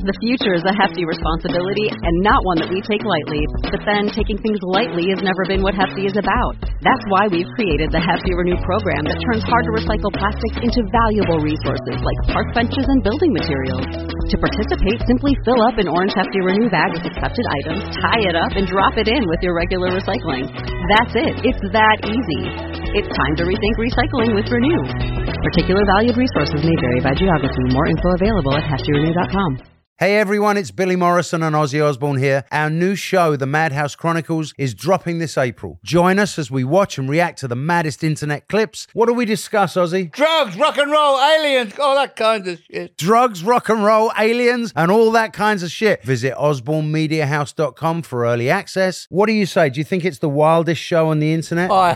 The future is a hefty responsibility and not one that we take lightly. But then, taking things lightly has never been what Hefty is about. That's why we've created the Hefty Renew program that turns hard-to-recycle plastics into valuable resources like park benches and building materials. To participate, simply fill up an orange Hefty Renew bag with accepted items, tie it up, and drop it in with your regular recycling. That's it. It's that easy. It's time to rethink recycling with Renew. Particular valued resources may vary by geography. More info available at heftyrenew.com. Hey everyone, it's Billy Morrison and Ozzy Osbourne here. Our new show, The Madhouse Chronicles, is dropping this April. Join us as we watch and react to the maddest internet clips. What do we discuss, Ozzy? Drugs, rock and roll, aliens, all that kind of shit. Drugs, rock and roll, aliens, and all that kinds of shit. Visit osbornemediahouse.com for early access. What do you say? Do you think it's the wildest show on the internet? Oh.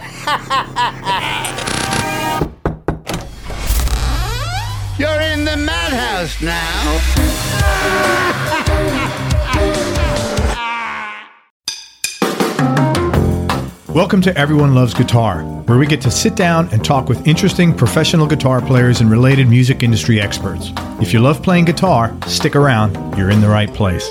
You're in the madhouse now. Welcome to Everyone Loves Guitar, where we get to sit down and talk with interesting professional guitar players and related music industry experts. If you love playing guitar, stick around. You're in the right place.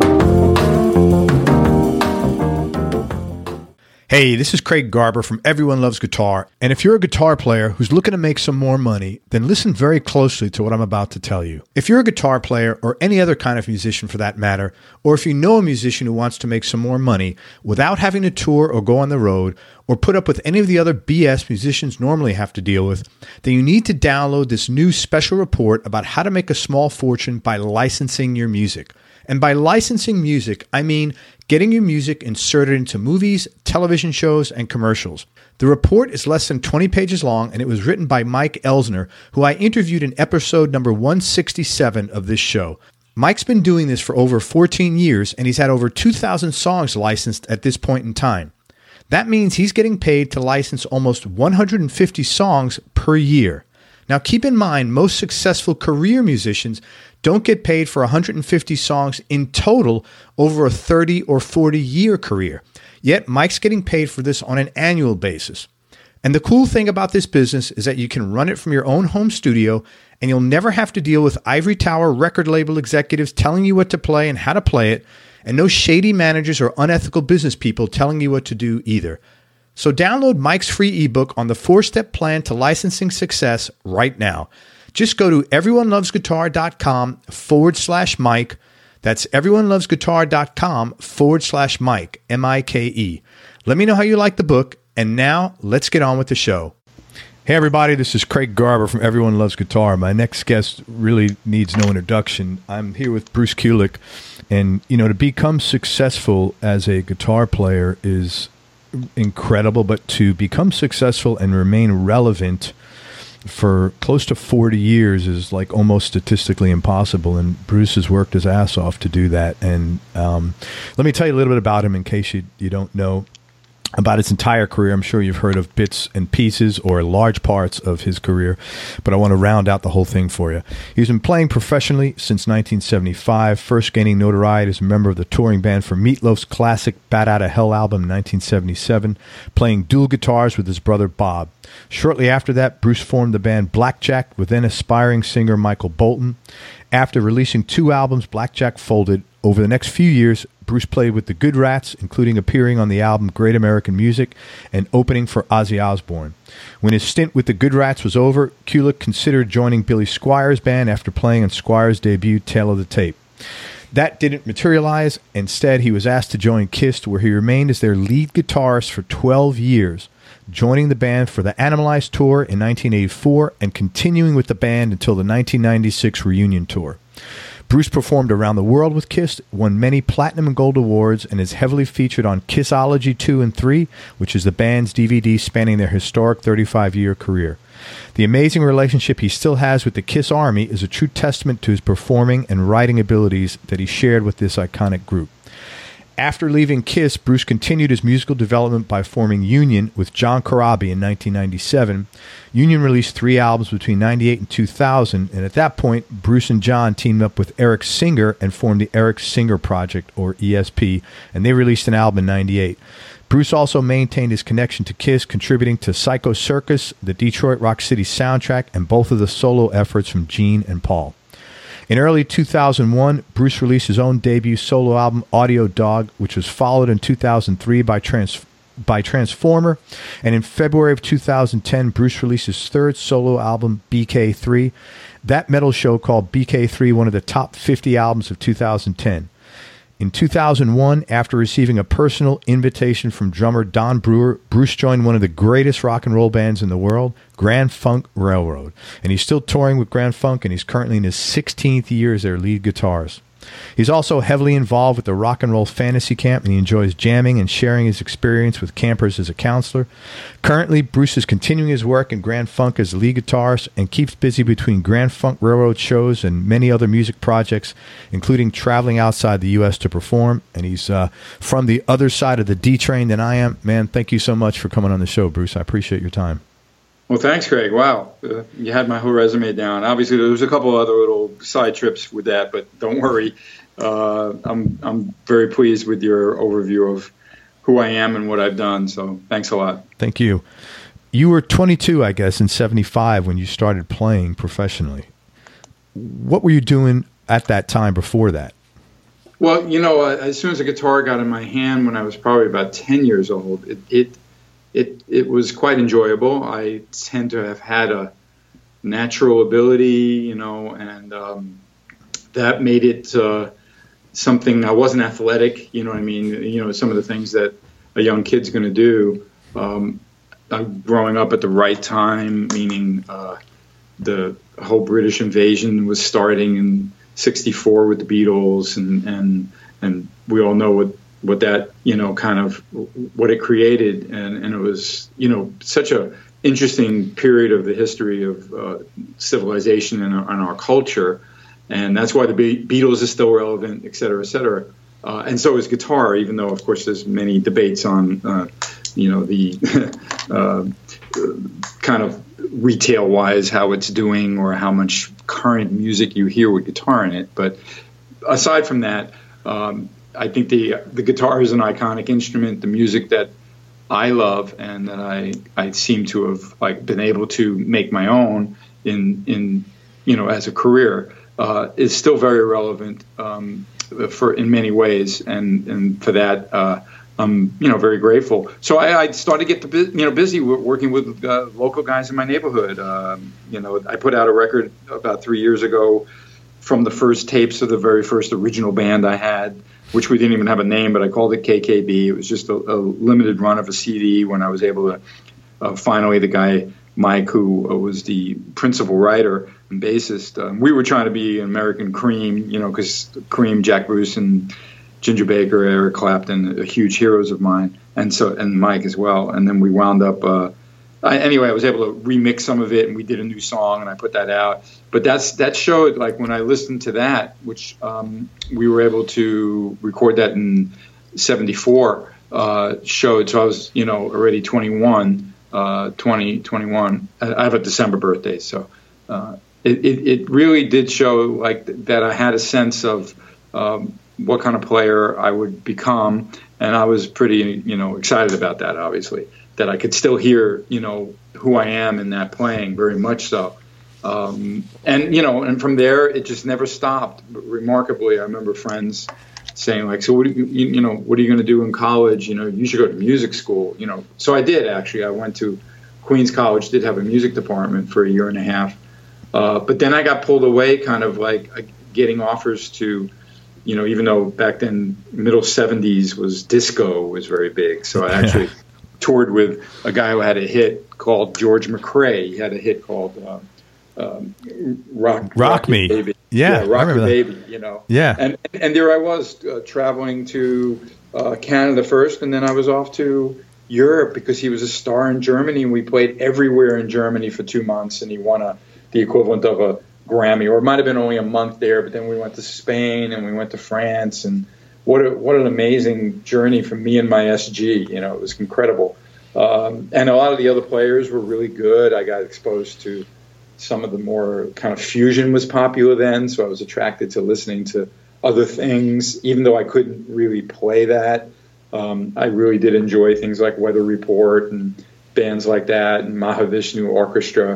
Hey, this is Craig Garber from Everyone Loves Guitar, and if you're a guitar player who's looking to make some more money, then listen very closely to what I'm about to tell you. If you're a guitar player, or any other kind of musician for that matter, or if you know a musician who wants to make some more money without having to tour or go on the road, or put up with any of the other BS musicians normally have to deal with, then you need to download this new special report about how to make a small fortune by licensing your music. And by licensing music, I mean getting your music inserted into movies, television shows, and commercials. The report is less than 20 pages long, and it was written by Mike Elsner, who I interviewed in episode number 167 of this show. Mike's been doing this for over 14 years, and he's had over 2,000 songs licensed at this point in time. That means he's getting paid to license almost 150 songs per year. Now, keep in mind, most successful career musicians don't get paid for 150 songs in total over a 30 or 40-year career. Yet, Mike's getting paid for this on an annual basis. And the cool thing about this business is that you can run it from your own home studio, and you'll never have to deal with ivory tower record label executives telling you what to play and how to play it, and no shady managers or unethical business people telling you what to do either. So download Mike's free ebook on the 4-step plan to licensing success right now. Just go to everyonelovesguitar.com/Mike. That's everyonelovesguitar.com/Mike, M-I-K-E. Let me know how you like the book, and now let's get on with the show. Hey everybody, this is Craig Garber from Everyone Loves Guitar. My next guest really needs no introduction. I'm here with Bruce Kulick, and to become successful as a guitar player is incredible, but to become successful and remain relevant for close to 40 years is like almost statistically impossible, and Bruce has worked his ass off to do that. And let me tell you a little bit about him in case you don't know about his entire career. I'm sure you've heard of bits and pieces or large parts of his career, but I want to round out the whole thing for you. He's been playing professionally since 1975, first gaining notoriety as a member of the touring band for Meatloaf's classic Bat Outta Hell album in 1977, playing dual guitars with his brother Bob. Shortly after that, Bruce formed the band Blackjack with then aspiring singer Michael Bolton. After releasing 2 albums, Blackjack folded. Over the next few years, Bruce played with the Good Rats, including appearing on the album Great American Music and opening for Ozzy Osbourne. When his stint with the Good Rats was over, Kulick considered joining Billy Squier's band after playing on Squier's debut Tale of the Tape. That didn't materialize. Instead, he was asked to join Kiss, where he remained as their lead guitarist for 12 years, joining the band for the Animalized tour in 1984 and continuing with the band until the 1996 reunion tour. Bruce performed around the world with Kiss, won many platinum and gold awards, and is heavily featured on Kissology 2 and 3, which is the band's DVD spanning their historic 35-year career. The amazing relationship he still has with the Kiss Army is a true testament to his performing and writing abilities that he shared with this iconic group. After leaving Kiss, Bruce continued his musical development by forming Union with John Corabi in 1997. Union released 3 albums between 1998 and 2000, and at that point, Bruce and John teamed up with Eric Singer and formed the Eric Singer Project, or ESP, and they released an album in 1998. Bruce also maintained his connection to Kiss, contributing to Psycho Circus, the Detroit Rock City soundtrack, and both of the solo efforts from Gene and Paul. In early 2001, Bruce released his own debut solo album, Audio Dog, which was followed in 2003 by Transformer. And in February of 2010, Bruce released his third solo album, BK3. That metal show called BK3 one of the top 50 albums of 2010. In 2001, after receiving a personal invitation from drummer Don Brewer, Bruce joined one of the greatest rock and roll bands in the world, Grand Funk Railroad. And he's still touring with Grand Funk, and he's currently in his 16th year as their lead guitarist. He's also heavily involved with the Rock and Roll Fantasy Camp, and he enjoys jamming and sharing his experience with campers as a counselor. Currently, Bruce is continuing his work in Grand Funk as the lead guitarist and keeps busy between Grand Funk Railroad shows and many other music projects, including traveling outside the U.S. to perform. And he's from the other side of the D train than I am. Man, thank you so much for coming on the show, Bruce. I appreciate your time. Well, thanks, Craig. Wow. You had my whole resume down. Obviously, there was a couple other little side trips with that, but don't worry. I'm very pleased with your overview of who I am and what I've done. So thanks a lot. Thank you. You were 22, I guess, in 75 when you started playing professionally. What were you doing at that time before that? Well, as soon as the guitar got in my hand when I was probably about 10 years old, it was quite enjoyable. I tend to have had a natural ability, and that made it something. I wasn't athletic, you know what I mean? Some of the things that a young kid's going to do. Growing up at the right time, meaning the whole British invasion was starting in '64 with the Beatles, and we all know what that, kind of what it created. And it was, such a interesting period of the history of civilization and our culture. And that's why the Beatles is still relevant, et cetera, et cetera. And so is guitar, even though, of course, there's many debates on, the kind of retail-wise how it's doing or how much current music you hear with guitar in it. But aside from that, I think the guitar is an iconic instrument. The music that I love and that I seem to have been able to make my own in as a career is still very relevant in many ways, and for that I'm very grateful. So I started to get busy working with local guys in my neighborhood. I put out a record about 3 years ago from the first tapes of the very first original band I had, which we didn't even have a name, but I called it KKB. It was just a limited run of a CD when I was able to finally, the guy, Mike, who was the principal writer and bassist, we were trying to be American Cream, because Cream, Jack Bruce, and Ginger Baker, Eric Clapton, are huge heroes of mine, and Mike as well. And then we wound up. Anyway, I was able to remix some of it, and we did a new song, and I put that out. But that showed, when I listened to that, which we were able to record that in '74, showed. So I was, already 21. I have a December birthday, so it really did show that I had a sense of what kind of player I would become, and I was pretty excited about that. Obviously, that I could still hear who I am in that playing, very much so, and from there it just never stopped. But remarkably, I remember friends saying so what are you going to do in college? You should go to music school. So I did actually. I went to Queens College, did have a music department for a year and a half, but then I got pulled away, kind of getting offers to, even though back then middle '70s was disco was very big. So I actually toured with a guy who had a hit called George McRae. He had a hit called Rock Me Baby. Yeah, Rock Me Baby, Yeah. And there I was traveling to Canada first, and then I was off to Europe because he was a star in Germany, and we played everywhere in Germany for 2 months, and he won the equivalent of a Grammy, or it might have been only a month there, but then we went to Spain and we went to France, and what an amazing journey for me and my SG. It was incredible. And a lot of the other players were really good. I got exposed to some of the more kind of fusion was popular then, so I was attracted to listening to other things, even though I couldn't really play that. I really did enjoy things like Weather Report and bands like that, and Mahavishnu Orchestra.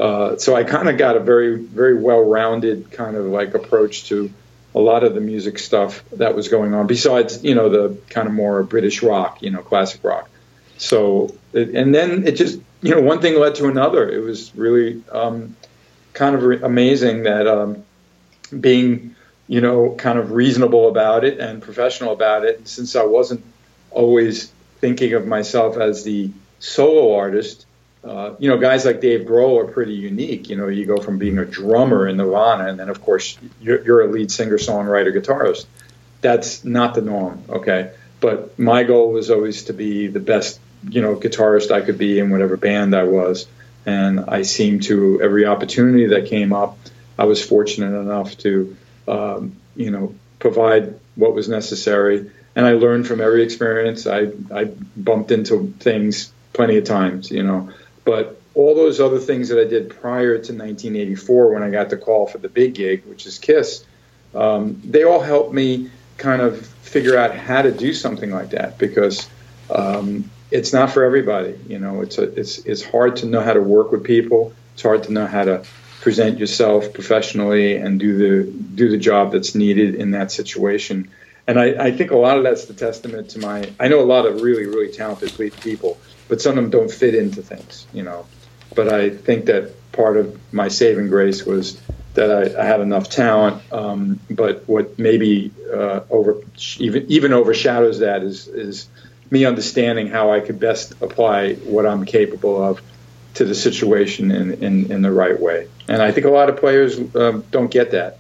So I kind of got a very, very well-rounded kind of like approach to a lot of the music stuff that was going on, besides, the kind of more British rock, classic rock. So, and then it just, one thing led to another. It was really kind of amazing that being, kind of reasonable about it and professional about it, since I wasn't always thinking of myself as the solo artist, guys like Dave Grohl are pretty unique. You go from being a drummer in Nirvana, and then, of course, you're a lead singer, songwriter, guitarist. That's not the norm, okay? But my goal was always to be the best, guitarist I could be in whatever band I was. And I seemed to, every opportunity that came up, I was fortunate enough to, provide what was necessary. And I learned from every experience. I bumped into things plenty of times, But all those other things that I did prior to 1984, when I got the call for the big gig, which is Kiss, they all helped me kind of figure out how to do something like that, because it's not for everybody. It's hard to know how to work with people. It's hard to know how to present yourself professionally and do the job that's needed in that situation. And I think a lot of that's the testament to I know a lot of really, really talented people, but some of them don't fit into things, But I think that part of my saving grace was that I had enough talent. But what maybe even overshadows that is me understanding how I could best apply what I'm capable of to the situation in the right way. And I think a lot of players don't get that,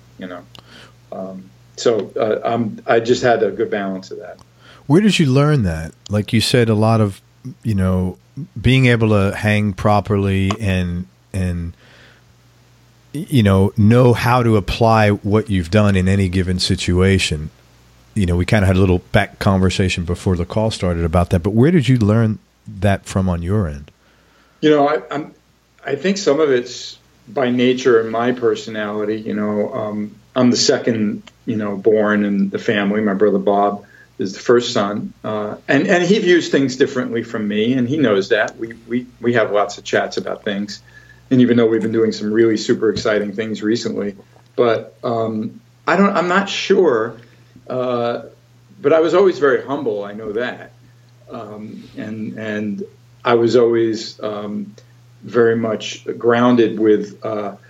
So I just had a good balance of that. Where did you learn that? Like you said, a lot of, being able to hang properly and know how to apply what you've done in any given situation. We kind of had a little back conversation before the call started about that, but where did you learn that from on your end? I think some of it's by nature and my personality. I'm the second, born in the family. My brother Bob is the first son, and he views things differently from me, and he knows that. We have lots of chats about things, and even though we've been doing some really super exciting things recently, but I'm not sure. But I was always very humble. I know that, and I was always very much grounded with,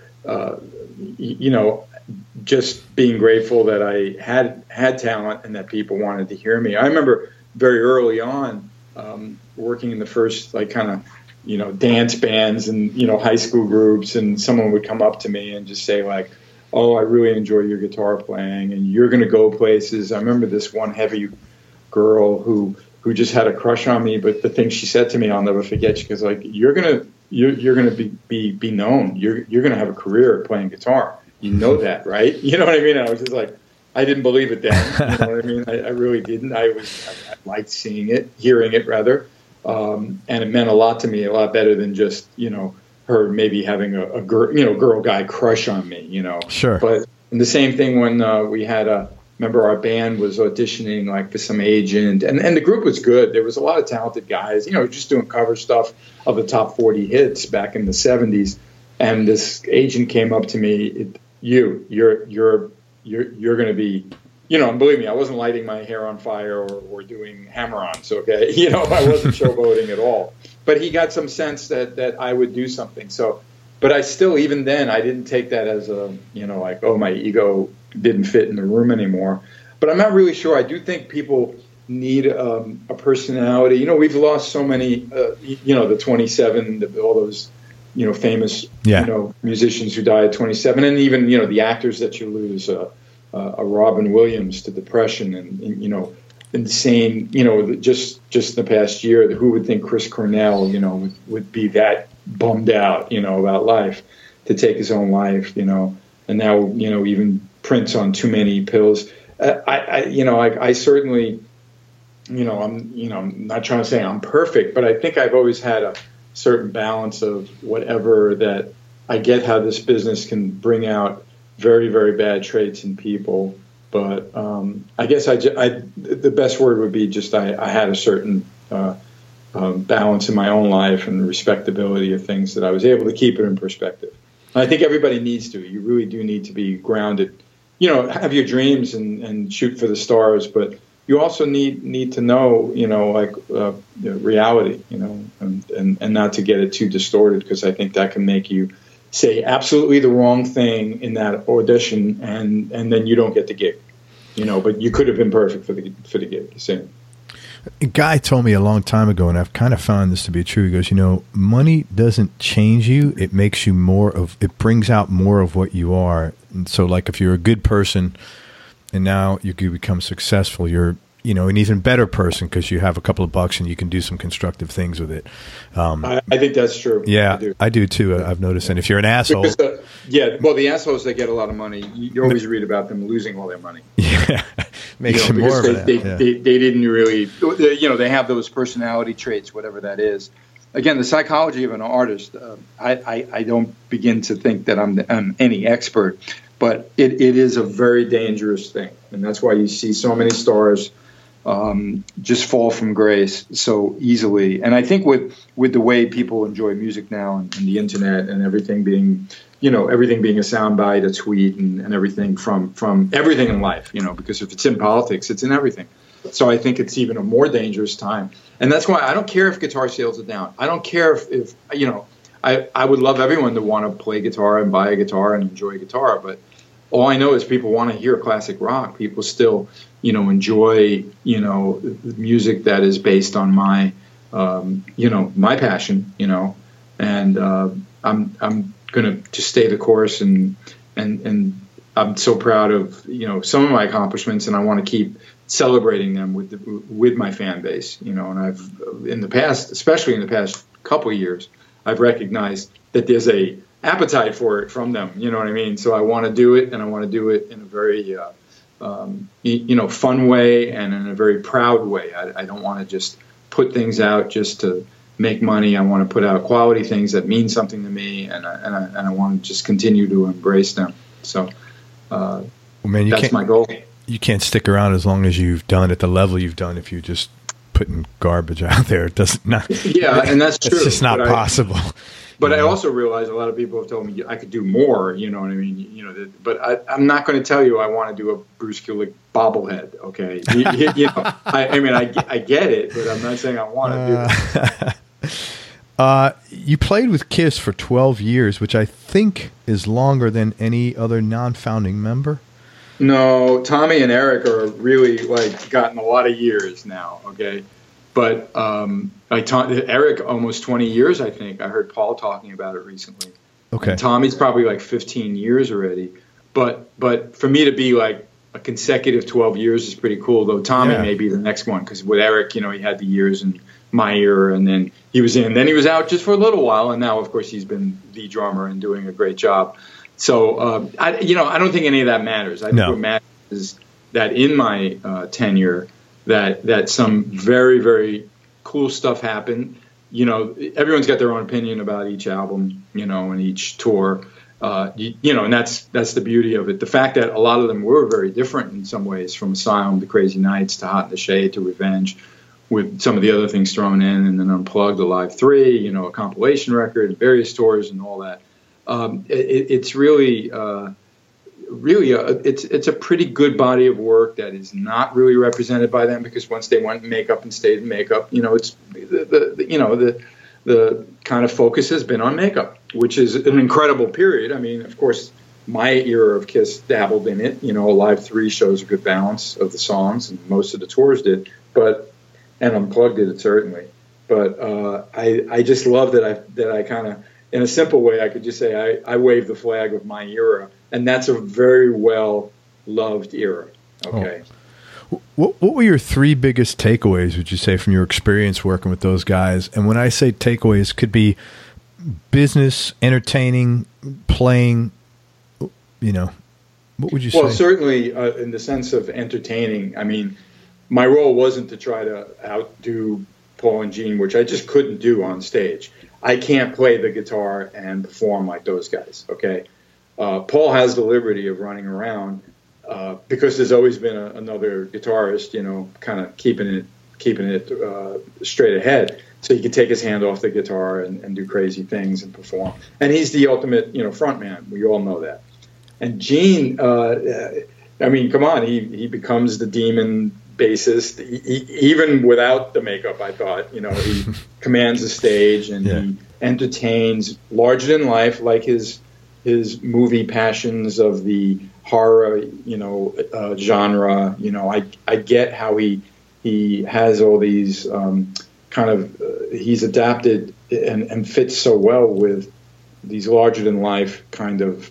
just being grateful that I had talent and that people wanted to hear me. I remember very early on working in the first dance bands and high school groups, and someone would come up to me and just say like, "Oh, I really enjoy your guitar playing, and you're going to go places." I remember this one heavy girl who just had a crush on me, but the thing she said to me, I'll never forget. She goes like, "You're gonna be known. You're gonna have a career playing guitar. You know that, right?" You know what I mean? And I was just like, I didn't believe it then. You know what I mean? I really didn't. I liked seeing it, hearing it rather, and it meant a lot to me, a lot better than just her maybe having a girl guy crush on me. Sure. But and the same thing when we had remember our band was auditioning like for some agent, and the group was good. There was a lot of talented guys, just doing cover stuff of the top 40 hits back in the 70s. And this agent came up to me, you're going to be, and believe me, I wasn't lighting my hair on fire or doing hammer-ons, okay? I wasn't showboating at all. But he got some sense that I would do something. So, but I still, even then, I didn't take that as like, oh, my ego didn't fit in the room anymore. But I'm not really sure. I do think people need a personality. We've lost so many, the 27, all those, famous, musicians who died at 27, and even, the actors that you lose, a Robin Williams to depression, and insane, just the past year, who would think Chris Cornell, would be that bummed out, about life, to take his own life, and now, even Prince on too many pills. I certainly, I'm not trying to say I'm perfect, but I think I've always had a certain balance of whatever that I get how this business can bring out very, very bad traits in people. But I guess the best word would be just I had a certain balance in my own life and the respectability of things, that I was able to keep it in perspective. And I think everybody needs to. You really do need to be grounded. Have your dreams and shoot for the stars, but you also need to know, reality, and not to get it too distorted, because I think that can make you say absolutely the wrong thing in that audition, and then you don't get the gig, but you could have been perfect for the gig. Same. A guy told me a long time ago, and I've kind of found this to be true. He goes, money doesn't change you. It makes you it brings out more of what you are. And so like if you're a good person and now you can become successful, you're, an even better person because you have a couple of bucks and you can do some constructive things with it. I think that's true. Yeah, I do too. I've noticed. And if you're an asshole. The assholes that get a lot of money, you always read about them losing all their money. Yeah, makes you more of that. They didn't really, they have those personality traits, whatever that is. Again, the psychology of an artist, I don't begin to think that I'm any expert, but it is a very dangerous thing. And that's why you see so many stars just fall from grace so easily. And I think with the way people enjoy music now and the internet and everything being, everything being a soundbite, a tweet, and everything from everything in life, because if it's in politics, it's in everything. So I think it's even a more dangerous time. And that's why I don't care if guitar sales are down. I don't care if I would love everyone to want to play guitar and buy a guitar and enjoy guitar, but all I know is people want to hear classic rock. People still, enjoy, music that is based on my, my passion, and I'm going to just stay the course, and I'm so proud of, some of my accomplishments, and I want to keep celebrating them with my fan base, and I've, in the past, especially in the past couple of years, I've recognized that there's a appetite for it from them. You know what I mean? So I want to do it, and I want to do it in a very, fun way and in a very proud way. I don't want to just put things out just to make money. I want to put out quality things that mean something to me, and I want to just continue to embrace them. So that's my goal. You can't stick around as long as you've done at the level you've done if you're just putting garbage out there. It doesn't not. Yeah, and that's true. It's just not possible. But I also realize a lot of people have told me I could do more. You know what I mean? But I'm not going to tell you I want to do a Bruce Kulick bobblehead. Okay, I get it, but I'm not saying I want to do it. You played with Kiss for 12 years, which I think is longer than any other non-founding member. No, Tommy and Eric are really gotten a lot of years now. Okay. But Eric, almost 20 years, I think. I heard Paul talking about it recently. Okay. And Tommy's probably 15 years already. But for me to be a consecutive 12 years is pretty cool, though Tommy may be the next one. Because with Eric, he had the years in my era, and then he was in. Then he was out just for a little while, and now, of course, he's been the drummer and doing a great job. So, I don't think any of that matters. I think what matters is that in my tenure, that some very, very cool stuff happened. Everyone's got their own opinion about each album, and each tour, and that's the beauty of it. The fact that a lot of them were very different in some ways, from Asylum to Crazy Nights to Hot in the Shade to Revenge, with some of the other things thrown in, and then Unplugged, the Live 3, a compilation record, various tours and all that. It's really, it's a pretty good body of work that is not really represented by them, because once they went in makeup and stayed in makeup, it's the kind of focus has been on makeup, which is an incredible period. I mean, of course, my era of Kiss dabbled in it. Live 3 shows a good balance of the songs, and most of the tours did, and Unplugged did it certainly. But I just love that I kind of, in a simple way, I could just say I wave the flag of my era, and that's a very well-loved era. Okay. Oh. What were your 3 biggest takeaways, would you say, from your experience working with those guys? And when I say takeaways, could be business, entertaining, playing, what would you say? Well, certainly in the sense of entertaining, I mean, my role wasn't to try to outdo Paul and Gene, which I just couldn't do on stage. I can't play the guitar and perform like those guys, okay? Paul has the liberty of running around because there's always been another guitarist, kind of keeping it keeping it straight ahead, so he could take his hand off the guitar and do crazy things and perform. And he's the ultimate, front man. We all know that. And Gene, I mean, come on, he becomes the demon bassist, even without the makeup. I thought, he commands the stage and he entertains larger than life, like his movie passions of the horror, genre. I get how he has all these he's adapted and fits so well with these larger than life kind of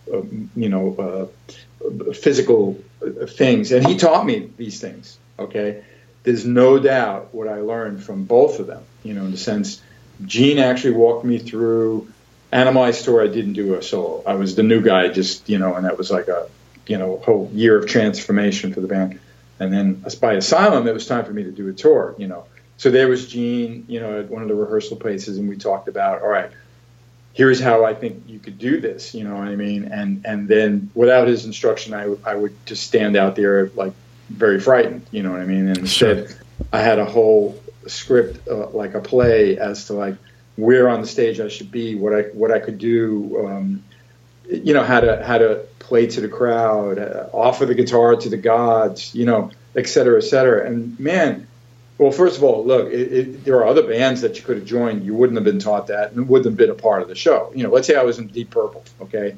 physical things. And he taught me these things. Okay, there's no doubt what I learned from both of them. In the sense, Gene actually walked me through Animalized Tour. I didn't do a solo. I was the new guy, just and that was like a whole year of transformation for the band. And then by Asylum, it was time for me to do a tour. So there was Gene, at one of the rehearsal places, and we talked about, all right, here's how I think you could do this. You know what I mean? And then without his instruction, I would just stand out there like very frightened. You know what I mean? And instead, I had a whole script, like a play, as to like where on the stage I should be, what I could do, how to play to the crowd, offer the guitar to the gods, et cetera, et cetera. And man, well, first of all, look, there are other bands that you could have joined. You wouldn't have been taught that, and wouldn't have been a part of the show. Let's say I was in Deep Purple, okay?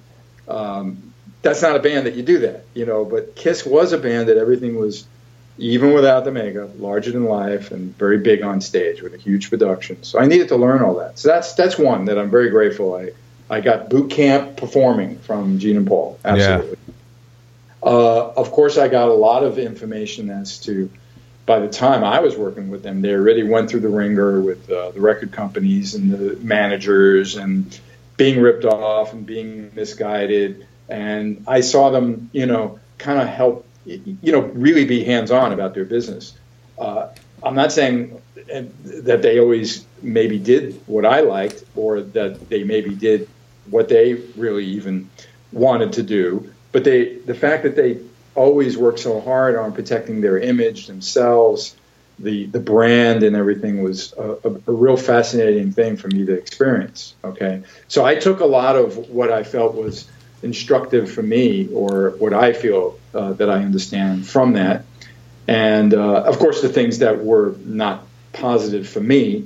That's not a band that you do that, but Kiss was a band that everything was, even without the makeup, larger than life and very big on stage with a huge production. So I needed to learn all that. So that's one that I'm very grateful. I got boot camp performing from Gene and Paul, absolutely. Yeah. Of course, I got a lot of information as to, by the time I was working with them, they already went through the ringer with the record companies and the managers and being ripped off and being misguided. And I saw them, kind of help, really be hands-on about their business. I'm not saying that they always maybe did what I liked, or that they maybe did what they really even wanted to do, but the fact that they always worked so hard on protecting their image, themselves, the brand and everything was a real fascinating thing for me to experience. Okay, so I took a lot of what I felt was instructive for me, or what I feel that I understand from that, and of course the things that were not positive for me,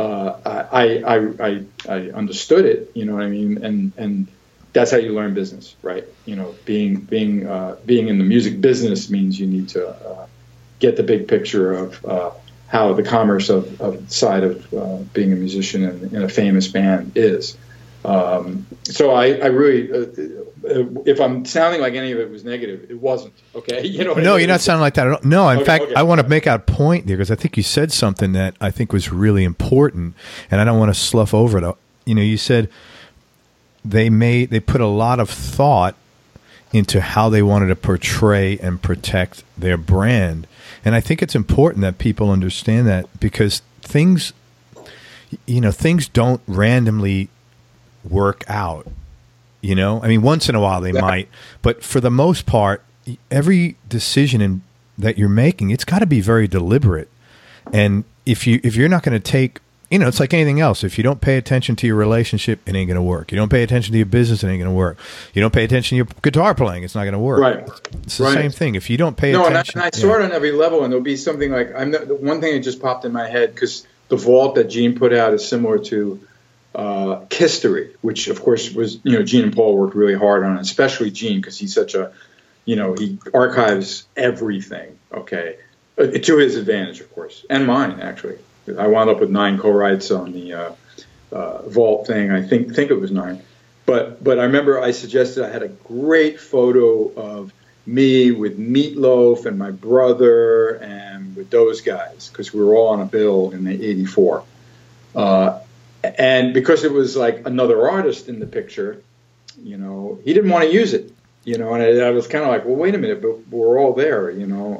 I understood it. You know what I mean, and that's how you learn business, right? Being in the music business means you need to get the big picture of how the commerce of side of being a musician in a famous band is. So I really, if I'm sounding like any of it was negative, it wasn't. Okay, No, you're not sounding like that at all. No, in fact, I want to make a point there, because I think you said something that I think was really important, and I don't want to slough over it. You said they put a lot of thought into how they wanted to portray and protect their brand. And I think it's important that people understand that, because things don't randomly work out. I mean, once in a while they might, but for the most part, every decision that you're making, it's got to be very deliberate. And if you're not going to take, it's like anything else. If you don't pay attention to your relationship, it ain't going to work. You don't pay attention to your business, it ain't going to work. You don't pay attention to your guitar playing, it's not going to work. Right. It's the same thing. If you don't pay attention. And I saw it on every level, and there'll be something like, the one thing that just popped in my head, because the vault that Gene put out is similar to History, which of course was, Gene and Paul worked really hard on, especially Gene, because he's such a, he archives everything, okay, to his advantage, of course, and mine, actually. I wound up with 9 co-writes on the vault thing. I think it was 9, but I remember I suggested, I had a great photo of me with Meatloaf and my brother and with those guys, because we were all on a bill in the '84. And because it was like another artist in the picture, he didn't want to use it, and I was kind of like, well, wait a minute, but we're all there,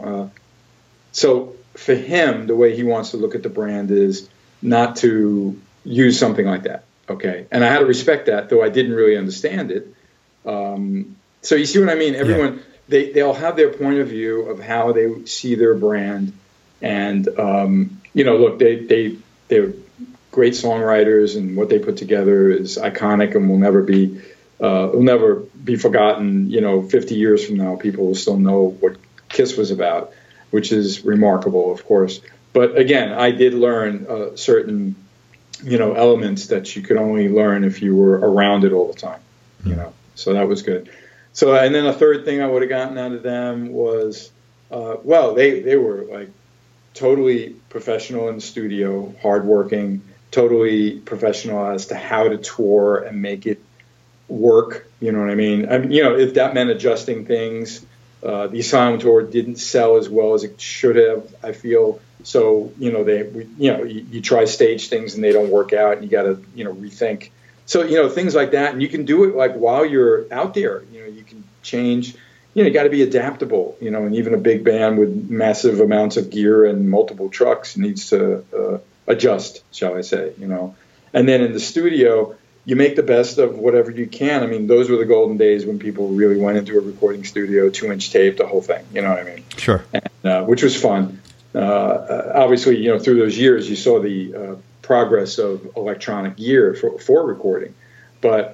So for him, the way he wants to look at the brand is not to use something like that, okay? And I had to respect that, though I didn't really understand it. So you see what I mean? Everyone, they'll have their point of view of how they see their brand, and look, they're great songwriters, and what they put together is iconic and will never be forgotten. 50 years from now, people will still know what Kiss was about, which is remarkable, of course. But again, I did learn certain, elements that you could only learn if you were around it all the time, so that was good. So, and then a third thing I would have gotten out of them was, they were like totally professional in the studio, hardworking, totally professional as to how to tour and make it work. You know what I mean? If that meant adjusting things, the Asylum tour didn't sell as well as it should have, I feel. So, you try stage things and they don't work out, and you got to, rethink. So, things like that. And you can do it like while you're out there, you can change, you got to be adaptable, and even a big band with massive amounts of gear and multiple trucks needs to adjust, shall I say, And then in the studio, you make the best of whatever you can. I mean, those were the golden days when people really went into a recording studio, 2-inch tape, the whole thing, you know what I mean? Sure. And, which was fun. Obviously, through those years, you saw the progress of electronic gear for recording. But,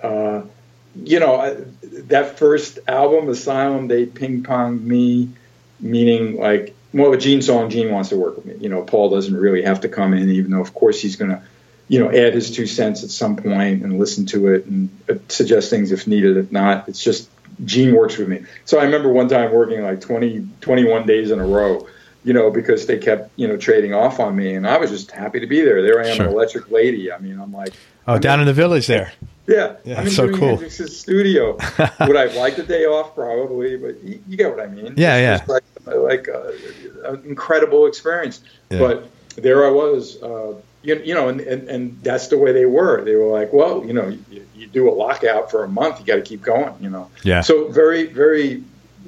that first album, Asylum, they ping-ponged me, meaning like, well, with Gene's song, Gene wants to work with me. Paul doesn't really have to come in, even though, of course, he's going to, add his 2 cents at some point and listen to it and suggest things if needed. If not, it's just Gene works with me. So I remember one time working like 21 days in a row, because they kept, trading off on me. And I was just happy to be there. There I am, Sure. An electric lady. I mean, I'm like... Down in the village there. Yeah. I'm so doing cool. Hendrix's studio. Would I have liked a day off? Probably. But you get what I mean. Yeah, it's like an incredible experience. Yeah. But there I was, and that's the way they were. They were like, well, you do a lockout for a month, you got to keep going, Yeah. So very, very,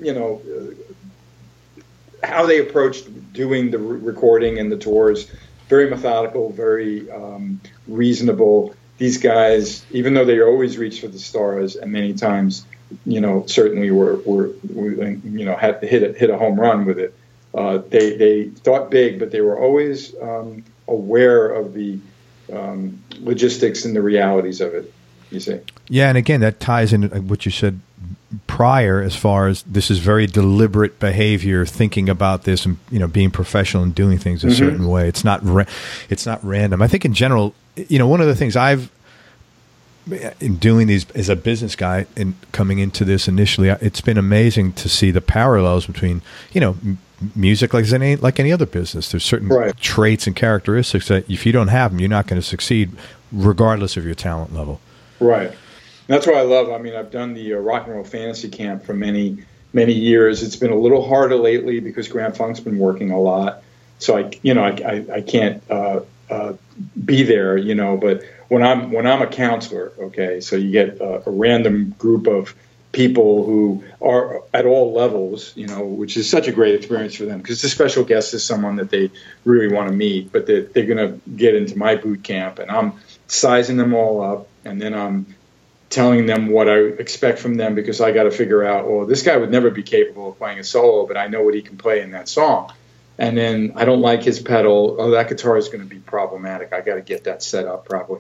how they approached doing the recording and the tours, very methodical, very reasonable. These guys, even though they always reach for the stars, and many times, certainly were had to hit a home run with it. They thought big, but they were always aware of the logistics and the realities of it. You see? Yeah, and again, that ties into what you said prior, as far as this is very deliberate behavior, thinking about this and being professional and doing things a certain way. It's not random. I think in general, one of the things I've in doing these as a business guy and coming into this initially, it's been amazing to see the parallels between music like any other business. There's certain traits and characteristics that if you don't have them, you're not going to succeed, regardless of your talent level. Right. That's what I love. I mean, I've done the Rock and Roll Fantasy Camp for many, many years. It's been a little harder lately because Grand Funk's been working a lot. So I can't be there, but when I'm a counselor, okay, so you get a random group of people who are at all levels, which is such a great experience for them because the special guest is someone that they really want to meet, but they're going to get into my boot camp, and I'm sizing them all up, and then I'm telling them what I expect from them because I got to figure out, well, this guy would never be capable of playing a solo, but I know what he can play in that song. And then I don't like his pedal. Oh, that guitar is going to be problematic. I got to get that set up properly.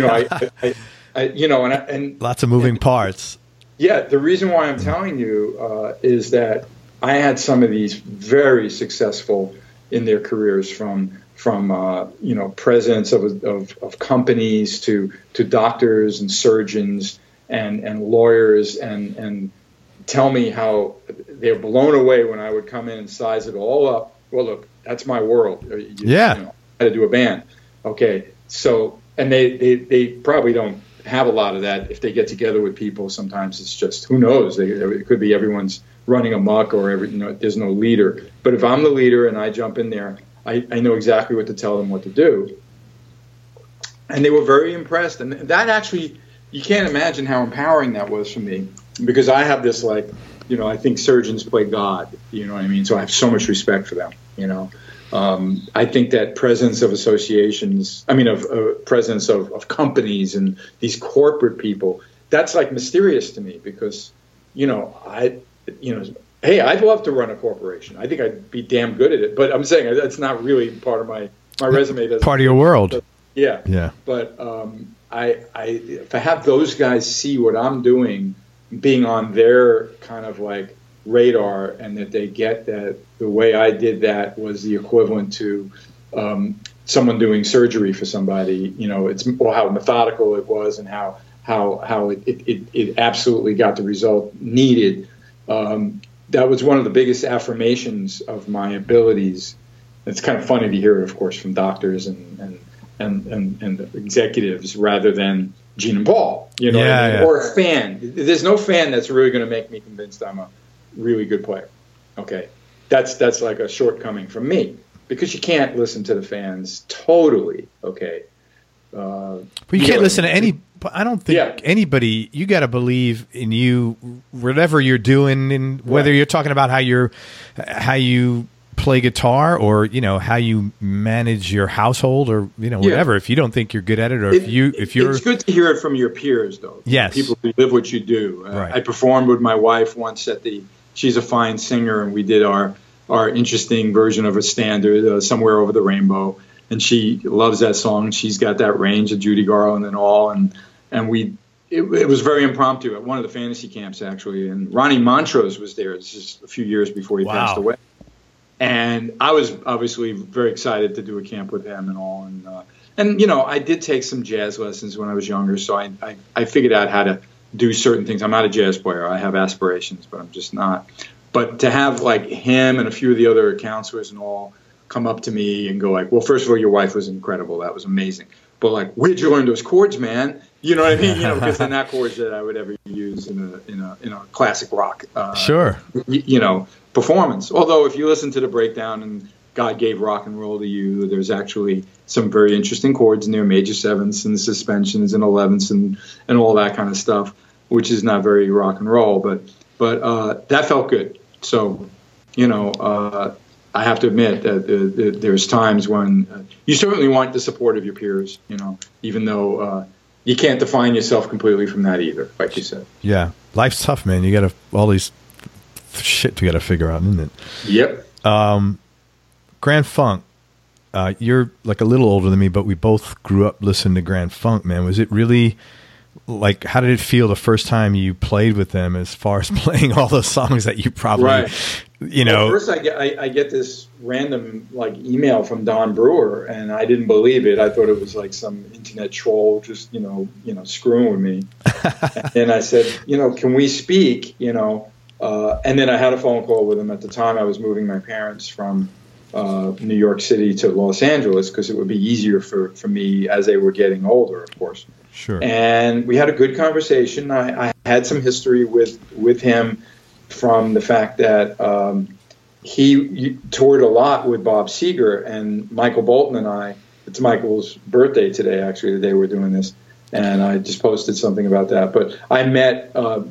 And lots of moving parts. Yeah, the reason why I'm telling you is that I had some of these very successful in their careers from presidents of companies to doctors and surgeons and lawyers and tell me how they're blown away when I would come in and size it all up. Well, look, that's my world. Yeah. How to do a band. Okay. So, and they probably don't have a lot of that if they get together with people. Sometimes it's just, who knows? It could be everyone's running amok or there's no leader. But if I'm the leader and I jump in there, I know exactly what to tell them what to do. And they were very impressed. And that actually, you can't imagine how empowering that was for me because I have this I think surgeons play God, you know what I mean? So I have so much respect for them, I think that presence of associations, presence of companies and these corporate people, that's like mysterious to me because, hey, I'd love to run a corporation. I think I'd be damn good at it, but I'm saying that's not really part of my My resume doesn't. Part of your world. But, yeah. Yeah. But if I have those guys see what I'm doing, being on their kind of like radar, and that they get that the way I did that was the equivalent to someone doing surgery for somebody, it's how methodical it was and how it absolutely got the result needed. That was one of the biggest affirmations of my abilities. It's kind of funny to hear it, of course, from doctors and executives rather than Gene and Paul, what I mean? Yeah. Or a fan. There's no fan that's really going to make me convinced I'm a really good player. Okay, that's like a shortcoming from me, because you can't listen to the fans totally. Okay, but you can't listen to any. I don't think anybody. You got to believe in you, whatever you're doing, and whether you're talking about how you play guitar, or how you manage your household, or whatever. If you don't think you're good at it, or if you're, it's good to hear it from your peers, though. Yes, people who live what you do. Right. I performed with my wife once she's a fine singer, and we did our interesting version of a standard, Somewhere Over the Rainbow, and she loves that song. She's got that range of Judy Garland and all, and it was very impromptu at one of the fantasy camps, actually, and Ronnie Montrose was there. This is a few years before he passed away. And I was obviously very excited to do a camp with him and all. And I did take some jazz lessons when I was younger, so I figured out how to do certain things. I'm not a jazz player. I have aspirations, but I'm just not. But to have like him and a few of the other counselors and all come up to me and go like, well, first of all, your wife was incredible. That was amazing. But like, where'd you learn those chords, man? You know what I mean? Because they're not chords that I would ever use in a classic rock. Performance. Although if you listen to the breakdown and God Gave Rock and Roll to You, there's actually some very interesting chords in there, major sevenths and suspensions and 11ths and all that kind of stuff, which is not very rock and roll, but that felt good. So, I have to admit that there's times when you certainly want the support of your peers, even though you can't define yourself completely from that either, like you said. Yeah. Life's tough, man. You got all these shit you got to figure out, isn't it? Yep. Grand Funk. You're like a little older than me, but we both grew up listening to Grand Funk, man. Was it really like, how did it feel the first time you played with them, as far as playing all those songs that you probably, Well, first I get this random like email from Don Brewer, and I didn't believe it. I thought it was like some internet troll just, screwing with me. And I said, can we speak, and then I had a phone call with him. At the time I was moving my parents from New York City to Los Angeles because it would be easier for me as they were getting older, of course. Sure. And we had a good conversation. I had some history with him from the fact that he toured a lot with Bob Seger, and Michael Bolton and I. It's Michael's birthday today, actually, the day we're doing this, and I just posted something about that. But I met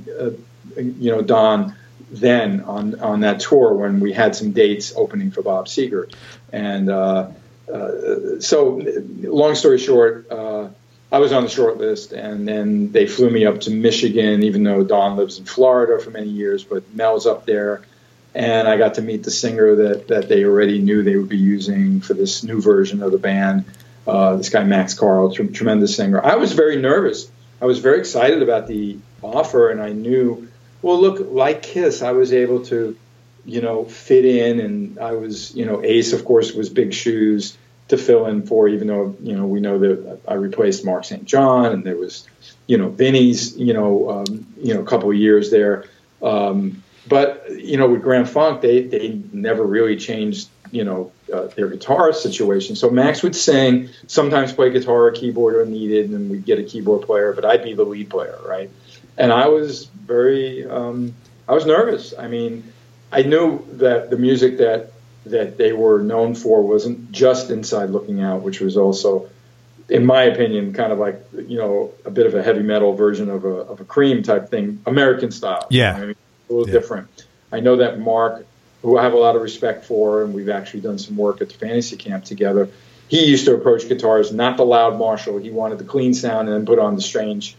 Don then on that tour when we had some dates opening for Bob Seger, and so long story short, I was on the short list, and then they flew me up to Michigan, even though Don lives in Florida for many years, but Mel's up there, and I got to meet the singer that they already knew they would be using for this new version of the band, this guy Max Carl, tremendous singer. I was very nervous. I was very excited about the offer, and I knew, well, look, like Kiss, I was able to, fit in, and I was, Ace, of course, was big shoes to fill in for, even though, we know that I replaced Mark St. John, and there was, Vinny's, a couple of years there. But, with Grand Funk, they never really changed, their guitar situation. So Max would sing, sometimes play guitar or keyboard when needed, and we'd get a keyboard player, but I'd be the lead player, right? And I was very, I was nervous. I mean, I knew that the music that they were known for wasn't just Inside Looking Out, which was also, in my opinion, kind of like, a bit of a heavy metal version of a Cream type thing, American style. Yeah. I mean, a little different. I know that Mark, who I have a lot of respect for, and we've actually done some work at the Fantasy Camp together, he used to approach guitars, not the loud Marshall. He wanted the clean sound and then put on the strange,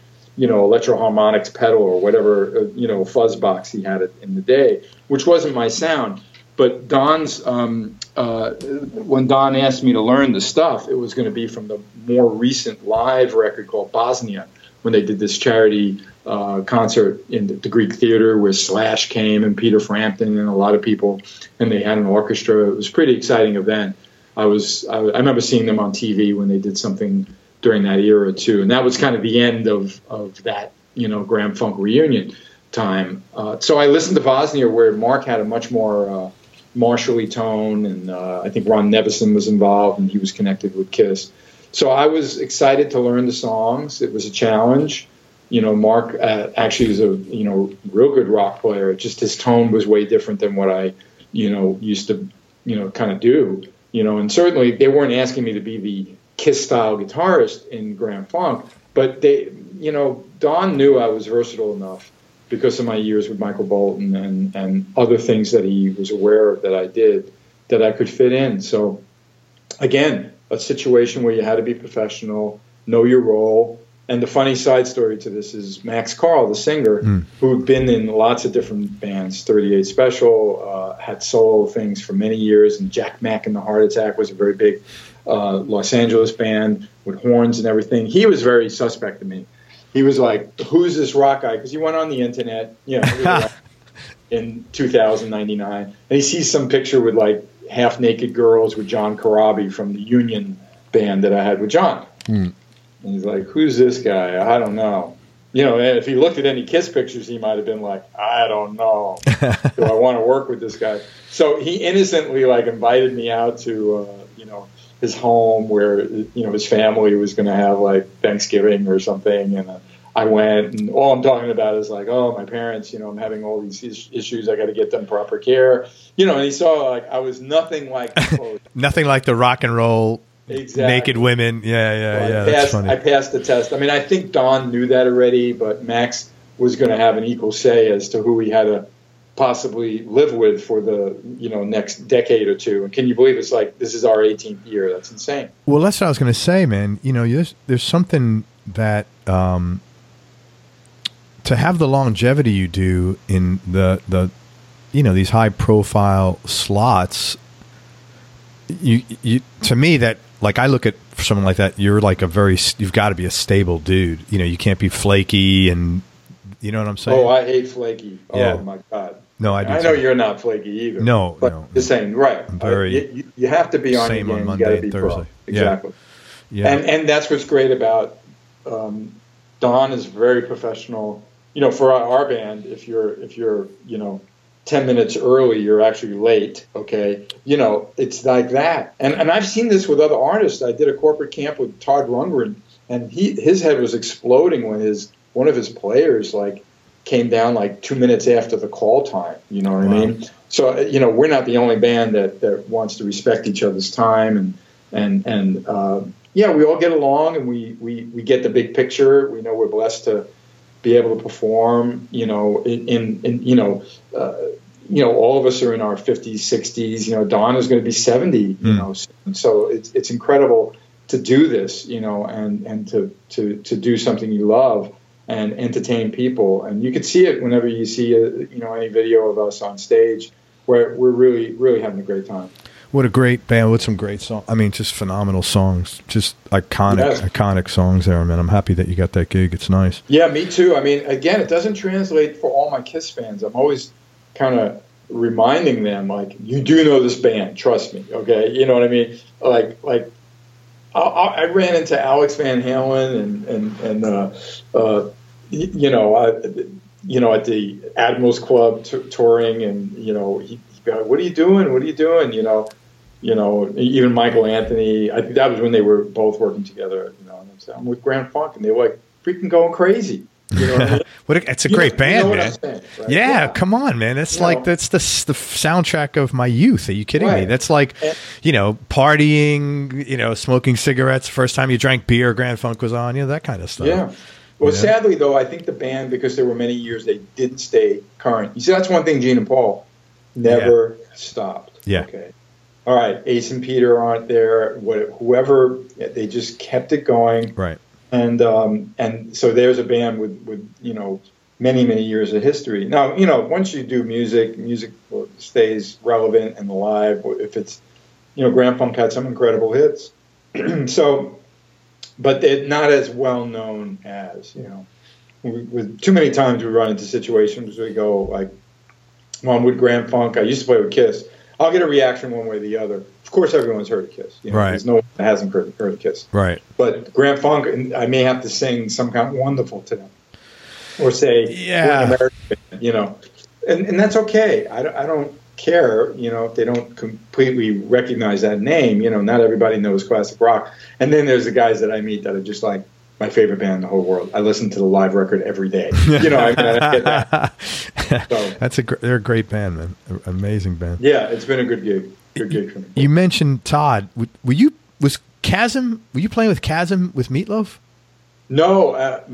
Electro-Harmonix pedal or whatever, fuzz box he had in the day, which wasn't my sound. But Don's when Don asked me to learn the stuff, it was going to be from the more recent live record called Bosnia, when they did this charity concert in the Greek Theater where Slash came and Peter Frampton and a lot of people, and they had an orchestra. It was a pretty exciting event. I remember seeing them on TV when they did something during that era too, and that was kind of the end of that, Grand Funk reunion time. So I listened to Bosnia, where Mark had a much more martially tone, and I think Ron Nevison was involved, and he was connected with Kiss. So I was excited to learn the songs. It was a challenge. Mark actually was a real good rock player. Just his tone was way different than what I used to kind of do. And certainly they weren't asking me to be the Kiss style guitarist in Grand Funk, but they, Don knew I was versatile enough because of my years with Michael Bolton and other things that he was aware of that I did, that I could fit in. So again, a situation where you had to be professional, know your role. And the funny side story to this is Max Carl, the singer, who had been in lots of different bands, 38 Special, had solo things for many years, and Jack Mack and the Heart Attack was a very big Los Angeles band with horns and everything. He was very suspect to me. He was like, who's this rock guy? Because he went on the internet, in 2099, and he sees some picture with like half-naked girls with John Corabi from the Union band that I had with John. And he's like, who's this guy? I don't know. And if he looked at any Kiss pictures, he might have been like, I don't know. Do I want to work with this guy? So he innocently invited me out to, his home where, his family was going to have Thanksgiving or something. And I went, and all I'm talking about is my parents, I'm having all these issues. I got to get them proper care. And he saw I was nothing like nothing like the rock and roll. Exactly. Naked women. Yeah. That's funny. I passed the test. I mean, I think Don knew that already, but Max was going to have an equal say as to who he had to possibly live with for the next decade or two. And can you believe it's this is our 18th year? That's insane. Well, that's what I was going to say, man. There's something that to have the longevity you do in the these high profile slots. You to me that I look at someone like that, you're you've got to be a stable dude. You can't be flaky, and you know what I'm saying? Oh, I hate flaky. Yeah. Oh my God. No, I do. I know you're not flaky either. No, but no. Just saying, right? I'm very you have to be on same your game. on Monday you got to be and Thursday. pro. Exactly. Yeah. And that's what's great about Don is very professional. For our band, if you're 10 minutes early, you're actually late, okay? It's like that. And I've seen this with other artists. I did a corporate camp with Todd Rundgren, and his head was exploding when one of his players, came down 2 minutes after the call time, you know what I mean? So, we're not the only band that wants to respect each other's time, and we all get along, and we get the big picture. We know we're blessed to be able to perform, all of us are in our 50s, 60s. Don is going to be 70, so it's incredible to do this, and to do something you love and entertain people. And you can see it whenever you see any video of us on stage, where we're really, really having a great time. What a great band with some great songs. I mean, just phenomenal songs, just iconic songs there, man. I'm happy that you got that gig. It's nice. Yeah, me too. I mean, again, it doesn't translate for all my Kiss fans. I'm always kind of reminding them, you do know this band, trust me, okay? You know what I mean? I ran into Alex Van Halen at the Admirals Club touring, and he'd be like, what are you doing? Even Michael Anthony. I think that was when they were both working together. And I'm saying, I'm with Grand Funk, and they were freaking going crazy. You know what I mean? It's a great band, man. Saying, right? Yeah, come on, man. That's that's the soundtrack of my youth. Are you kidding me? That's partying, smoking cigarettes. First time you drank beer, Grand Funk was on. That kind of stuff. Yeah. Well, sadly, though, I think the band, because there were many years they didn't stay current. You see, that's one thing Gene and Paul never stopped. Yeah. Okay. All right, Ace and Peter aren't there. Whoever, they just kept it going. Right. And so there's a band with many, many years of history. Now, once you do music stays relevant and alive. If it's, Grand Funk had some incredible hits. So, but they're not as well known as, with too many times we run into situations where we go like, well, with Grand Funk, I used to play with Kiss. I'll get a reaction one way or the other. Of course, everyone's heard of Kiss. Right. There's no one that hasn't heard of Kiss. Right. But Grand Funk, I may have to sing some kind of Wonderful to them. Or say, yeah, we're an American, and that's okay. I don't care, if they don't completely recognize that name. Not everybody knows classic rock. And then there's the guys that I meet that are just like my favorite band in the whole world. I listen to the live record every day. I get that. So, they're a great band, man. Amazing band. Yeah, it's been a good gig. Good gig for me. You mentioned Todd. Were you playing with Chasm with Meatloaf? No,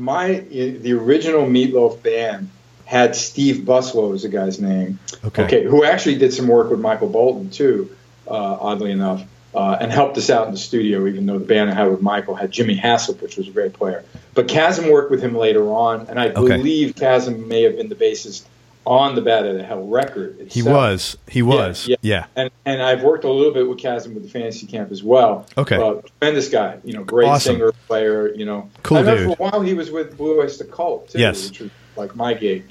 the original Meatloaf band had Steve Buslow is the guy's name. Okay, who actually did some work with Michael Bolton too, oddly enough, and helped us out in the studio. Even though the band I had with Michael had Jimmy Haslip, which was a great player. But Chasm worked with him later on, and I believe Chasm may have been the bassist on the Bat Out of Hell record itself. He was. Yeah. And I've worked a little bit with Chasm with the Fantasy Camp as well. Okay. Tremendous guy, great Awesome. singer, player, Cool I remember dude. for a while he was with Blue Oyster Cult too, Yes. which was like my gig,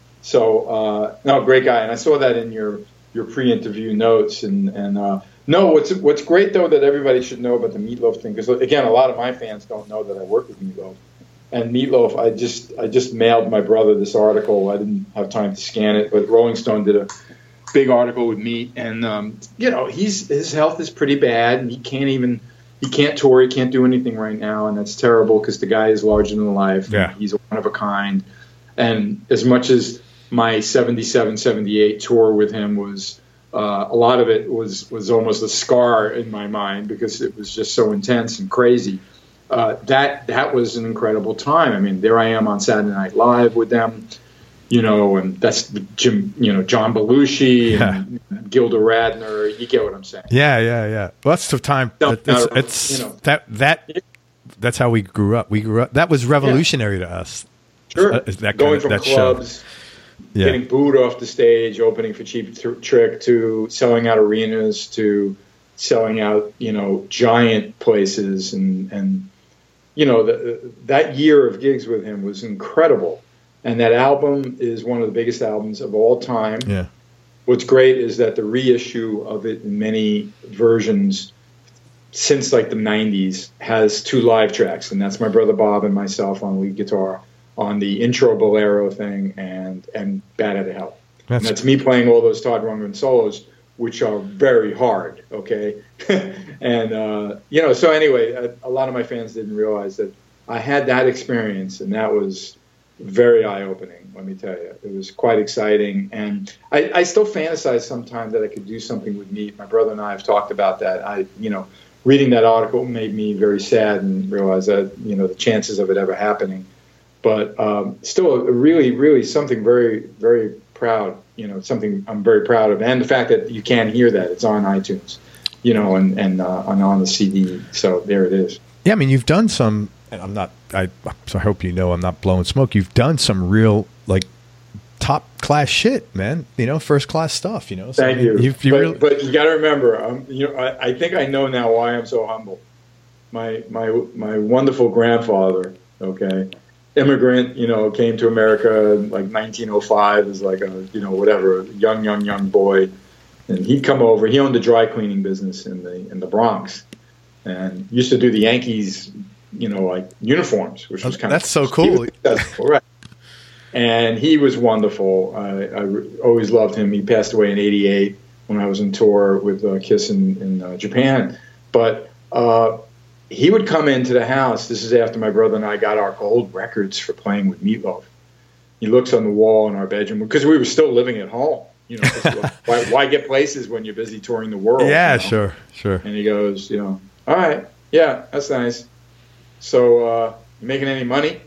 So, no, great guy. And I saw that in your pre-interview notes. No, what's great though that everybody should know about the Meatloaf thing, because again, a lot of my fans don't know that I work with Meatloaf. And Meatloaf, I just mailed my brother this article. I didn't have time to scan it, but Rolling Stone did a big article with Meat, and his health is pretty bad, and he can't tour, he can't do anything right now, and that's terrible because the guy is larger than life. Yeah. He's one of a kind, and as much as my 77, 78 tour with him was, a lot of it was almost a scar in my mind because it was just so intense and crazy. That was an incredible time. I mean, there I am on Saturday Night Live with them, and that's John Belushi and Gilda Radner. You get what I'm saying? Yeah. Well, that's the time. That's how we grew up. That was revolutionary to us. Sure. Going from clubs, getting booed off the stage, opening for Cheap Trick, to selling out arenas, to selling out, giant places, and that year of gigs with him was incredible. And that album is one of the biggest albums of all time. Yeah. What's great is that the reissue of it in many versions since like the 90s has 2 live tracks, and that's my brother Bob and myself on lead guitar on the intro Bolero thing and Bat Out of Hell. And that's me playing all those Todd Rundgren solos, which are very hard, okay? And, so anyway, a lot of my fans didn't realize that I had that experience, and that was very eye-opening, let me tell you. It was quite exciting, and I still fantasize sometimes that I could do something with Meat. My brother and I have talked about that. Reading that article made me very sad and realize that, the chances of it ever happening. But still, really, really something very, very proud, something I'm very proud of. And the fact that you can hear that, it's on iTunes, and on the CD. So there it is. Yeah, I mean, you've done some, and I hope I'm not blowing smoke. You've done some real, top class shit, man. First class stuff, So, Thank you. But you got to remember, I think I know now why I'm so humble. My wonderful grandfather, okay, immigrant, came to America in like 1905 as like a, young boy. And he'd come over. He owned a dry cleaning business in the Bronx, and used to do the Yankees, uniforms, which was kind of... That's so cool. Right. And he was wonderful. I always loved him. He passed away in '88 when I was on tour with Kiss in Japan. But he would come into the house. This is after my brother and I got our gold records for playing with Meatloaf. He looks on the wall in our bedroom because we were still living at home. Why get places when you're busy touring the world? Yeah, sure. And he goes, all right, yeah, that's nice. So, you making any money?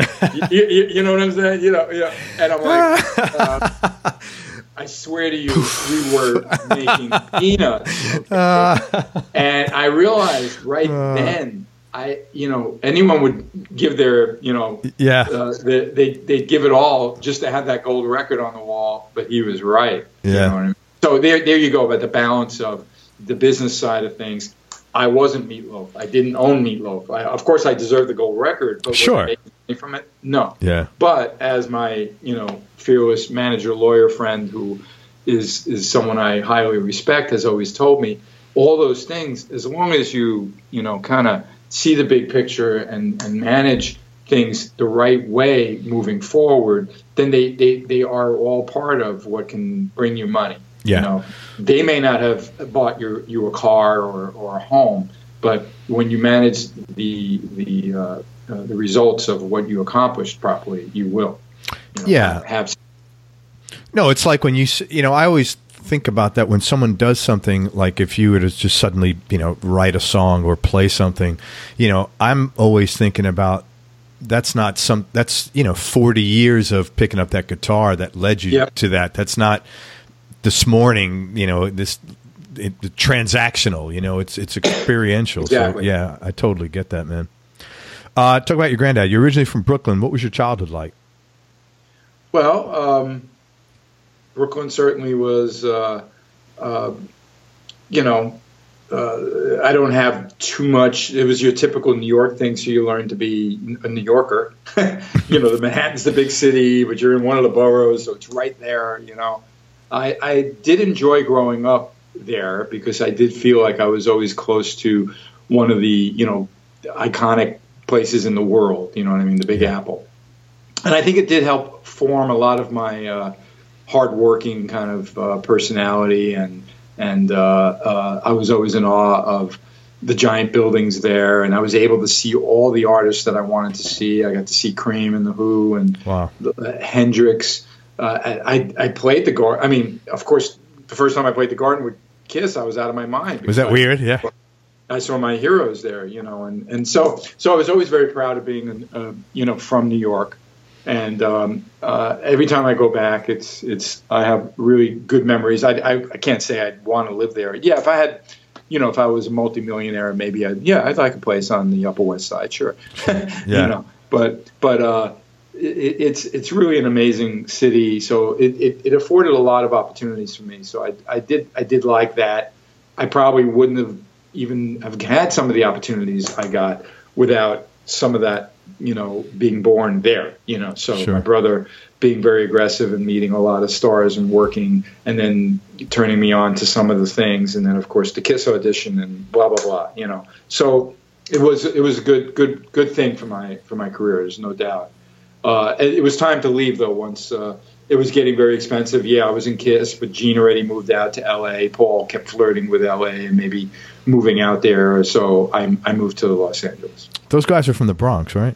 you know what I'm saying? And I'm like, I swear to you, we were making peanuts. Okay? And I realized right then anyone would give their, they'd give it all just to have that gold record on the wall. But he was right. Yeah. You know what I mean? So there you go. But the balance of the business side of things, I wasn't Meatloaf. I didn't own Meatloaf. Of course, I deserved the gold record. But sure. Was I making money from it? No. Yeah. But as my, fearless manager, lawyer friend who is someone I highly respect has always told me, all those things, as long as you, kind of see the big picture and manage things the right way moving forward, then they are all part of what can bring you money. Yeah. They may not have bought you a car or a home, but when you manage the results of what you accomplished properly, you will. Have. No, it's like when I always think about that when someone does something, like if you were to just suddenly, write a song or play something, I'm always thinking about that's 40 years of picking up that guitar that led you to that. That's not this morning, transactional, it's experiential. Exactly. So yeah, I totally get that, man. Talk about your granddad. You're originally from Brooklyn. What was your childhood like? Well, Brooklyn certainly was, I don't have too much. It was your typical New York thing, so you learn to be a New Yorker. The Manhattan's the big city, but you're in one of the boroughs, so it's right there, I did enjoy growing up there because I did feel like I was always close to one of the, iconic places in the world, the Big Apple. And I think it did help form a lot of my hardworking kind of personality, and I was always in awe of the giant buildings there, and I was able to see all the artists that I wanted to see. I got to see Cream and The Who and Hendrix. I played the Garden. I mean, of course, the first time I played the Garden with Kiss, I was out of my mind. Was that weird? Yeah. I saw my heroes there, and so I was always very proud of being, from New York. And every time I go back, I have really good memories. I can't say I'd want to live there. Yeah, if I had, if I was a multimillionaire, maybe I'd like a place on the Upper West Side, sure. Yeah. But it's really an amazing city. So it afforded a lot of opportunities for me. So I did like that. I probably wouldn't have even have had some of the opportunities I got without some of that, being born there, so Sure. My brother being very aggressive and meeting a lot of stars and working, and then turning me on to some of the things. And then of course the Kiss audition and blah, blah, blah, so it was a good thing for my career. There's no doubt. It was time to leave though. Once, it was getting very expensive. Yeah, I was in Kiss, but Gene already moved out to LA. Paul kept flirting with LA and maybe moving out there. So I moved to Los Angeles. Those guys are from the Bronx, right?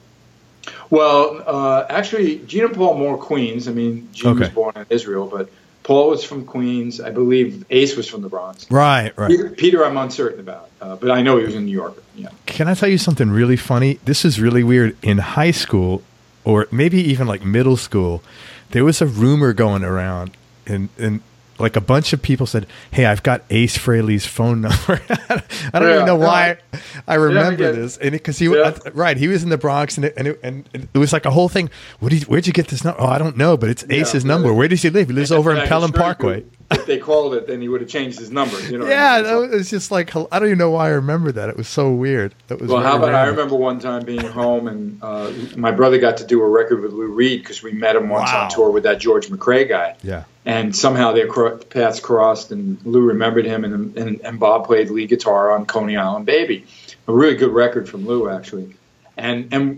Well, actually, Gene and Paul more Queens. I mean, Gene was born in Israel, but Paul was from Queens. I believe Ace was from the Bronx. Right. Peter, I'm uncertain about, but I know he was in New York. Yeah. Can I tell you something really funny? This is really weird. In high school, or maybe even like middle school, there was a rumor going around, and like a bunch of people said, "Hey, I've got Ace Frehley's phone number." I don't even know why I remember this, and because he was in the Bronx, and it was like a whole thing. Where'd you get this number? Oh, I don't know, but it's Ace's number. Where does he live? He lives over in Pelham Parkway. If they called it, then he would have changed his number. It's just like, I don't even know why I remember that. It was so weird. How about I remember one time being home, and my brother got to do a record with Lou Reed because we met him once on tour with that George McRae guy. Yeah. And somehow their paths crossed, and Lou remembered him, and Bob played lead guitar on Coney Island Baby, a really good record from Lou actually. And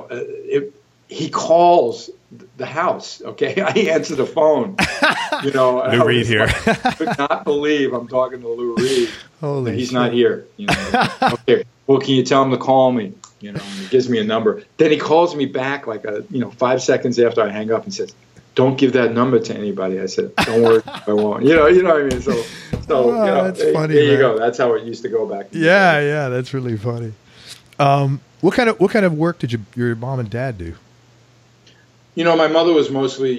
he calls the house. Okay, I answer the phone. Lou Reed here. I could not believe I'm talking to Lou Reed. Holy he's shit. not here. Okay. Well, can you tell him to call me? And he gives me a number. Then he calls me back like 5 seconds after I hang up and says, "Don't give that number to anybody." I said, "Don't worry, I won't." You know what I mean? So that's funny. There you go. That's how it used to go back. Yeah, that's really funny. What kind of work did your mom and dad do? My mother was mostly,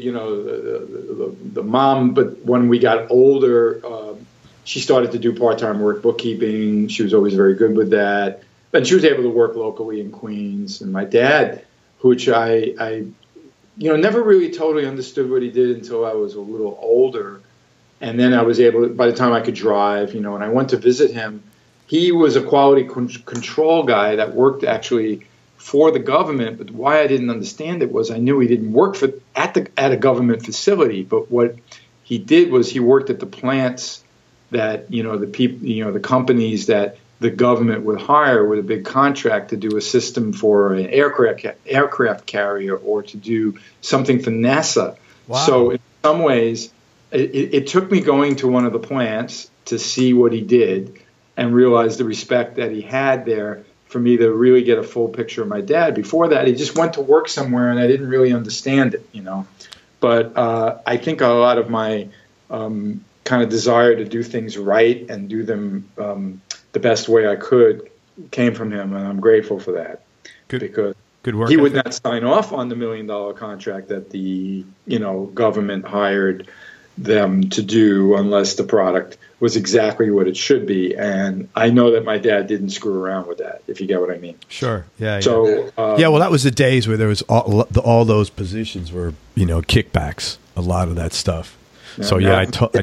the mom, but when we got older, she started to do part-time work, bookkeeping. She was always very good with that. and she was able to work locally in Queens. And my dad, which I never really totally understood what he did until I was a little older. And then I was able to, by the time I could drive, and I went to visit him. He was a quality control guy that worked actually for the government. But why I didn't understand it was I knew he didn't work at a government facility. But what he did was he worked at the plants that, the people, the companies that the government would hire with a big contract to do a system for an aircraft carrier or to do something for NASA. Wow. So in some ways, it took me going to one of the plants to see what he did and realize the respect that he had there for me to really get a full picture of my dad. Before that, he just went to work somewhere and I didn't really understand it, But I think a lot of my kind of desire to do things right and do them the best way I could came from him, and I'm grateful for that. Because good work. He would not sign off on the $1 million contract that the government hired them to do unless the product was exactly what it should be. And I know that my dad didn't screw around with that, if you get what I mean. Sure. Yeah. So well, that was the days where there was all those positions were kickbacks. A lot of that stuff. So I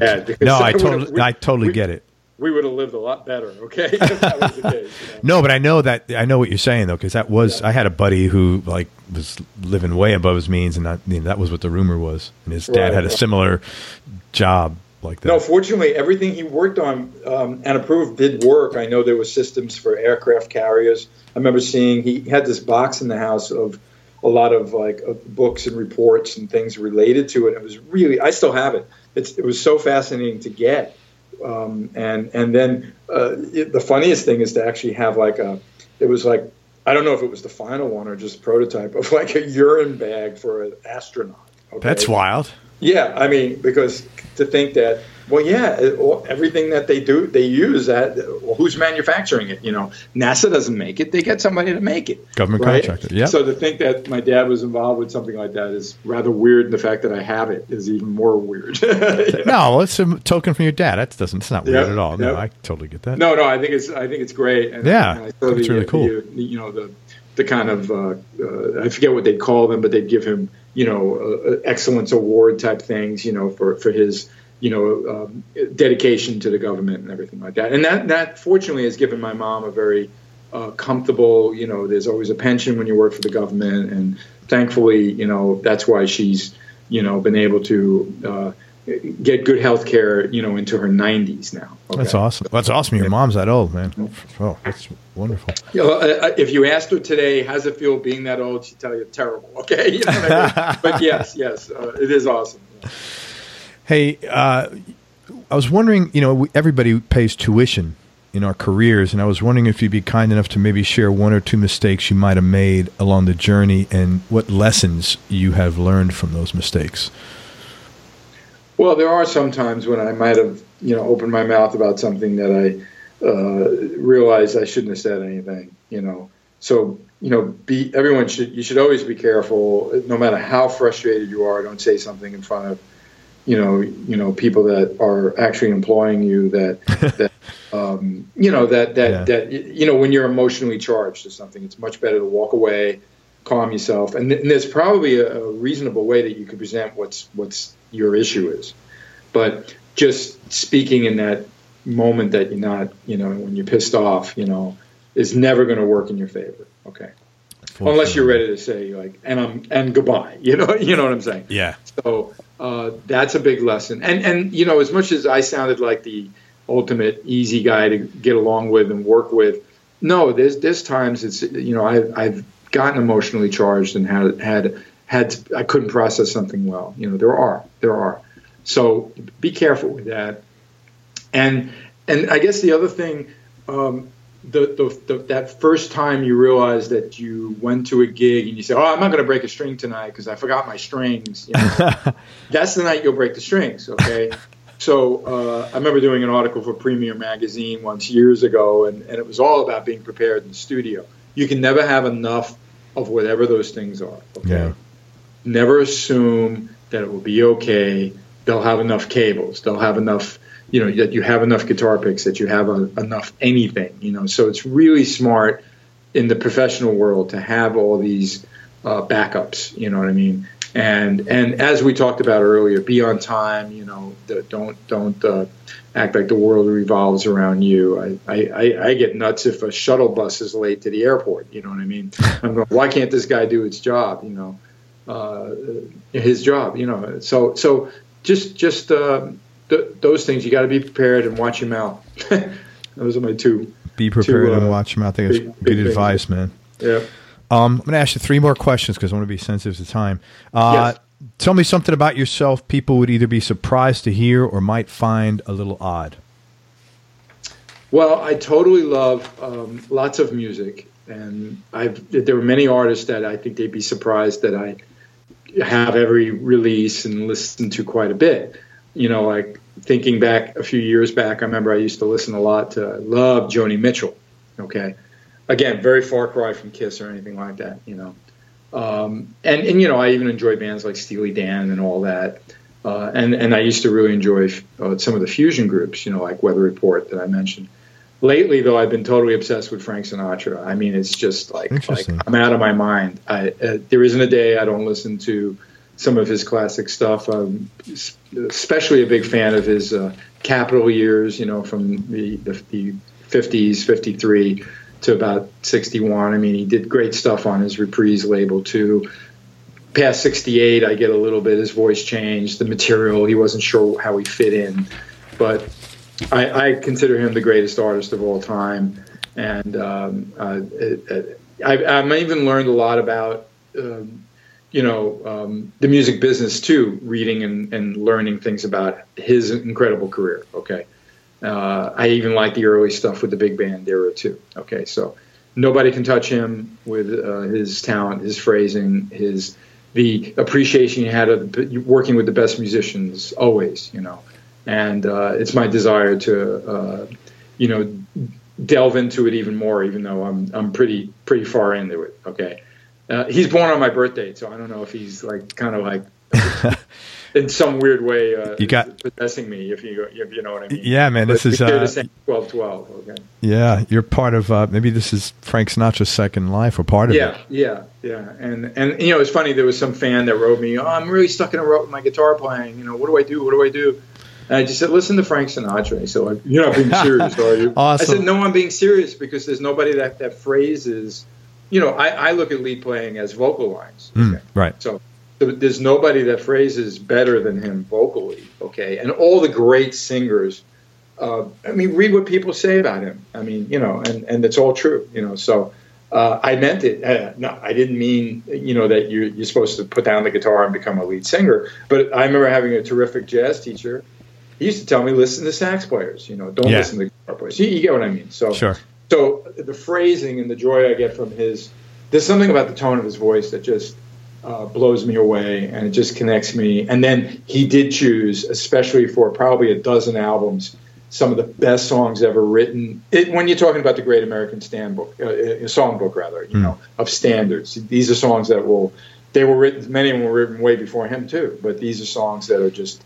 totally get it. We would have lived a lot better, okay? If that was the case. No, but I know what you're saying though, because I had a buddy who was living way above his means, and that was what the rumor was. And his dad had a similar job like that. No, fortunately, everything he worked on and approved did work. I know there were systems for aircraft carriers. I remember seeing he had this box in the house of a lot of books and reports and things related to it. It was really, I still have it. It was so fascinating to get. And then the funniest thing is to actually have it was I don't know if it was the final one or just a prototype of a urine bag for an astronaut. Okay? That's wild. Yeah, I mean, because to think that, everything that they use that, who's manufacturing it? NASA doesn't make it; they get somebody to make it. Government contractor. Yeah. So to think that my dad was involved with something like that is rather weird. And the fact that I have it is even more weird. No, it's a token from your dad. It's not weird at all. No, I totally get that. No, I think it's great. And, it's really cool. The kind of I forget what they call them, but they'd give him excellence award type things, for his dedication to the government and everything like that. And that fortunately has given my mom a very comfortable, there's always a pension when you work for the government, and thankfully, that's why she's been able to get good health care, into her 90s now. Okay? That's awesome. That's awesome. Your mom's that old, man. Oh, that's wonderful. If you asked her today, how's it feel being that old, she'd tell you terrible. Okay. You know what I mean? But yes, it is awesome. Hey, I was wondering, everybody pays tuition in our careers, and I was wondering if you'd be kind enough to maybe share one or two mistakes you might have made along the journey and what lessons you have learned from those mistakes. Well, there are some times when I might have, opened my mouth about something that I realized I shouldn't have said anything, So, you should always be careful, no matter how frustrated you are. Don't say something in front of, people that are actually employing you that when you're emotionally charged to something, it's much better to walk away, calm yourself. And there's probably a reasonable way that you can present what's your issue is. But just speaking in that moment that you're not, when you're pissed off, is never going to work in your favor. Okay. Unless you're ready to say and goodbye, you know what I'm saying? Yeah. So that's a big lesson. And as much as I sounded like the ultimate easy guy to get along with and work with, no, there's times it's, I've gotten emotionally charged and had I couldn't process something well. There are. So be careful with that. And I guess the other thing, that first time you realize that you went to a gig and you say, I'm not going to break a string tonight because I forgot my strings. That's the night you'll break the strings. Okay. So I remember doing an article for Premiere Magazine once years ago, and it was all about being prepared in the studio. You can never have enough of whatever those things are. Okay. Yeah. Never assume that it will be okay. They'll have enough cables. They'll have enough, that you have enough guitar picks, that you have enough anything, So it's really smart in the professional world to have all these backups. You know what I mean? And as we talked about earlier, be on time. You know, don't act like the world revolves around you. I get nuts if a shuttle bus is late to the airport. You know what I mean? I'm going, why can't this guy do his job? You know, his job. You know, so just those things. You got to be prepared and watch your mouth. Those are my two. Be prepared and watch your mouth. I think it's good advice, man. Yeah. I'm going to ask you 3 more questions because I want to be sensitive to time. Yes. Tell me something about yourself people would either be surprised to hear or might find a little odd. Well, I totally love lots of music, and there were many artists that I think they'd be surprised that I have every release and listen to quite a bit. You know, like thinking back a few years back, I remember I used to listen a lot to love Joni Mitchell. Okay. Again, very far cry from Kiss or anything like that, you know. And you know, I even enjoy bands like Steely Dan and all that. And I used to really enjoy some of the fusion groups, you know, like Weather Report that I mentioned. Lately, though, I've been totally obsessed with Frank Sinatra. I mean, it's just like I'm out of my mind. There isn't a day I don't listen to some of his classic stuff. I'm especially a big fan of his Capitol years, you know, from the 50s, 53 to about 61. I mean, he did great stuff on his Reprise label, too. Past 68, I get a little bit, his voice changed, the material, he wasn't sure how he fit in. But I consider him the greatest artist of all time. And I've even learned a lot about, you know, the music business, too, reading and learning things about his incredible career, okay? I even like the early stuff with the big band era, too, okay? So nobody can touch him with his talent, his phrasing, the appreciation he had of working with the best musicians, always, you know. And it's my desire to, you know, delve into it even more, even though I'm pretty far into it. Okay, he's born on my birthday, so I don't know if he's like kind of like in some weird way possessing me, if you know what I mean. Yeah, man, this is 12-12. Okay. Yeah, you're part of maybe this is Frank Sinatra's second life or part of it. Yeah. And you know, it's funny. There was some fan that wrote me, "Oh, I'm really stuck in a rut with my guitar playing. You know, what do I do? And I just said, listen to Frank Sinatra. He said, like, you're not being serious, are you? Awesome. I said, no, I'm being serious because there's nobody that phrases, you know, I look at lead playing as vocal lines. Okay? Right. So there's nobody that phrases better than him vocally, okay? And all the great singers, I mean, read what people say about him. I mean, you know, and it's all true, you know. So I meant it. No, I didn't mean, you know, that you're supposed to put down the guitar and become a lead singer. But I remember having a terrific jazz teacher. He used to tell me, listen to sax players, you know, don't listen to guitar players. You get what I mean? So, sure. So the phrasing and the joy I get from there's something about the tone of his voice that just blows me away, and it just connects me. And then he did choose, especially for probably a dozen albums, some of the best songs ever written. When you're talking about the Great American Songbook, rather, you know, of standards. These are songs that they were written, many of them were written way before him too, but these are songs that are just,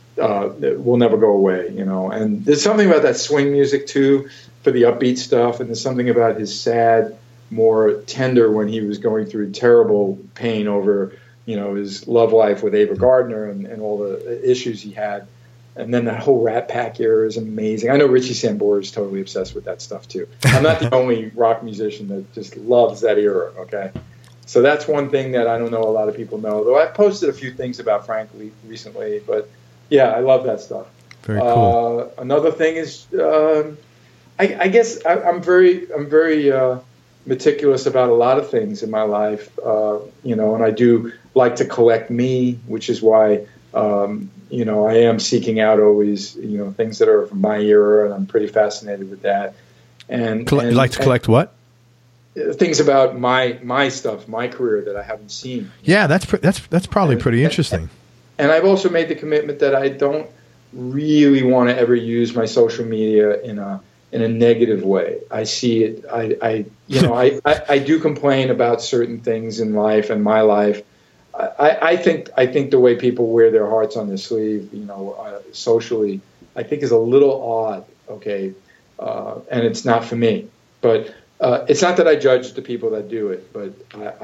that will never go away, you know. And there's something about that swing music too, for the upbeat stuff, and there's something about his sad, more tender when he was going through terrible pain over, you know, his love life with Ava Gardner and all the issues he had. And then that whole Rat Pack era is amazing. I know Richie Sambora is totally obsessed with that stuff too. I'm not the only rock musician that just loves that era, okay? So that's one thing that I don't know a lot of people know, though I've posted a few things about Frank recently, but yeah, I love that stuff. Very cool. Another thing is, I guess I'm very meticulous about a lot of things in my life, you know, and I do like to collect me, which is why, you know, I am seeking out always, you know, things that are from my era, and I'm pretty fascinated with that. And you like to collect what? Things about my stuff, my career that I haven't seen. Yeah, that's probably pretty interesting. And I've also made the commitment that I don't really want to ever use my social media in a negative way. I see it. I do complain about certain things in life and my life. I think the way people wear their hearts on their sleeve, you know, socially, I think is a little odd. Okay, and it's not for me. But it's not that I judge the people that do it, but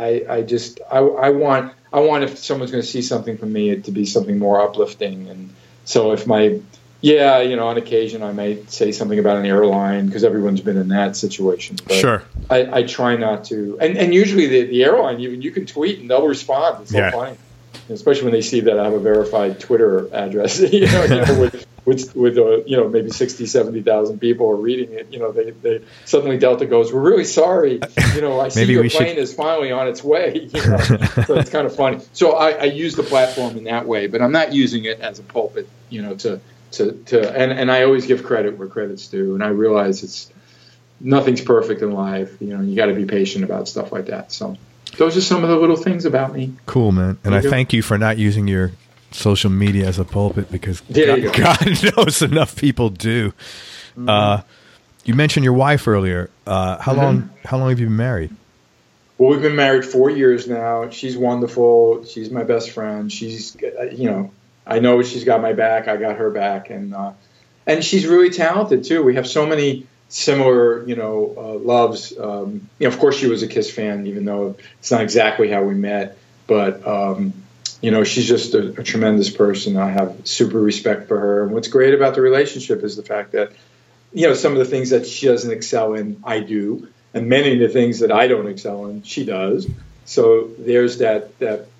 I want if someone's going to see something from me, it to be something more uplifting. And so if on occasion I might say something about an airline because everyone's been in that situation. But Sure. I try not to. And usually the airline, you can tweet and they'll respond. It's so funny. Especially when they see that I have a verified Twitter address, with maybe 60, 70,000 people are reading it. They suddenly Delta goes, "We're really sorry. I see your plane is finally on its way." So it's kind of funny. So I use the platform in that way, but I'm not using it as a pulpit, and I always give credit where credit's due. And I realize nothing's perfect in life. You got to be patient about stuff like that. So. Those are some of the little things about me. Cool, man. And I thank you for not using your social media as a pulpit because God knows enough people do. Mm-hmm. You mentioned your wife earlier. How long have you been married? Well, we've been married 4 years now. She's wonderful. She's my best friend. She's, I know she's got my back. I got her back. And she's really talented, too. We have so many similar, loves. Of course, she was a Kiss fan, even though it's not exactly how we met. But, she's just a tremendous person. I have super respect for her. And what's great about the relationship is the fact that, some of the things that she doesn't excel in, I do. And many of the things that I don't excel in, she does. So there's that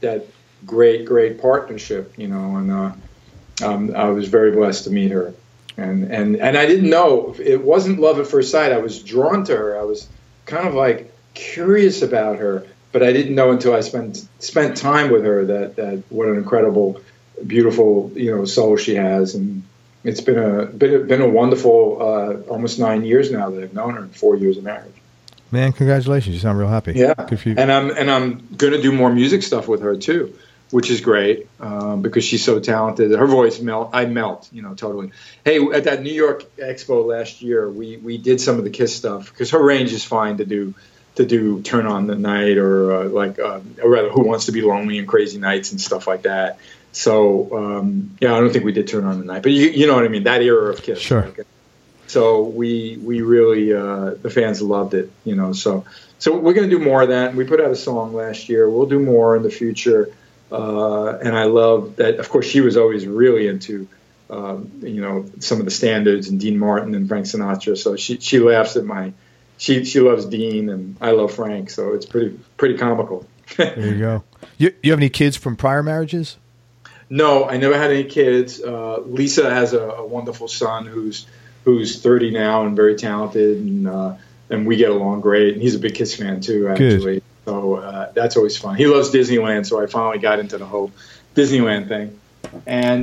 great partnership, and I was very blessed to meet her. And I didn't know, it wasn't love at first sight. I was drawn to her. I was kind of like curious about her, but I didn't know until I spent time with her that what an incredible, beautiful, soul she has. And it's been a wonderful almost 9 years now that I've known her, and 4 years of marriage. Man, congratulations! You sound real happy. Yeah, good for you. And I'm going to do more music stuff with her too, which is great because she's so talented. Her voice I melt, totally. Hey, at that New York Expo last year, we did some of the Kiss stuff because her range is fine to do Turn on the Night or or rather Who Wants to Be Lonely and Crazy Nights and stuff like that. So I don't think we did Turn on the Night, but you know what I mean, that era of Kiss. Sure. So we really the fans loved it, So we're going to do more of that. We put out a song last year. We'll do more in the future. And I love that, of course, she was always really into, some of the standards and Dean Martin and Frank Sinatra. So she laughs at she loves Dean and I love Frank. So it's pretty comical. There you go. You have any kids from prior marriages? No, I never had any kids. Lisa has a wonderful son who's 30 now and very talented. And we get along great. And he's a big Kiss fan too, actually. Good. So that's always fun. He loves Disneyland, so I finally got into the whole Disneyland thing. And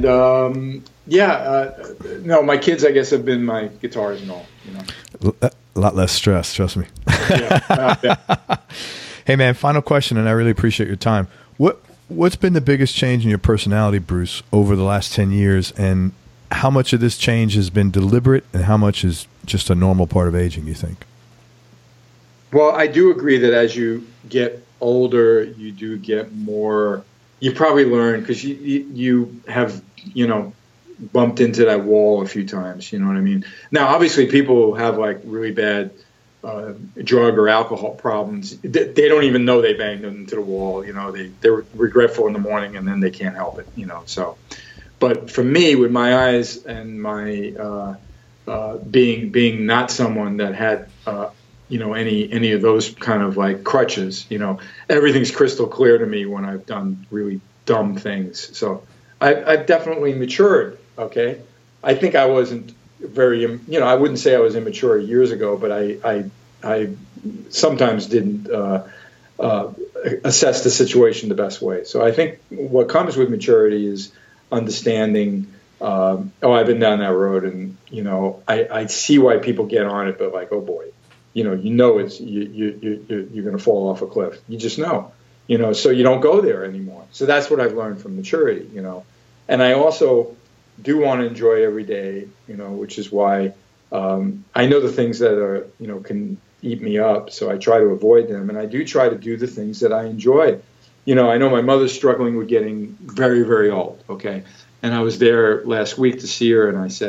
no, my kids, I guess, have been my guitars and all. A lot less stress, trust me. Yeah. Hey, man, final question, and I really appreciate your time. What's been the biggest change in your personality, Bruce, over the last 10 years, and how much of this change has been deliberate, and how much is just a normal part of aging, you think? Well, I do agree that as you get older, you do get more. You probably learn because you have bumped into that wall a few times. You know what I mean? Now, obviously, people who have like really bad drug or alcohol problems, they don't even know they banged into the wall. They're regretful in the morning and then they can't help it. So. But for me, with my eyes and my being not someone that had any of those kind of like crutches, everything's crystal clear to me when I've done really dumb things. So I've definitely matured. Okay. I think I wasn't very, I wouldn't say I was immature years ago, but I sometimes didn't assess the situation the best way. So I think what comes with maturity is understanding, I've been down that road and, I see why people get on it, but like, oh boy, it's you're going to fall off a cliff. You just know, so you don't go there anymore. So that's what I've learned from maturity, and I also do want to enjoy every day, which is why I know the things that are, can eat me up. So I try to avoid them. And I do try to do the things that I enjoy. I know my mother's struggling with getting very, very old. Okay. And I was there last week to see her and I said,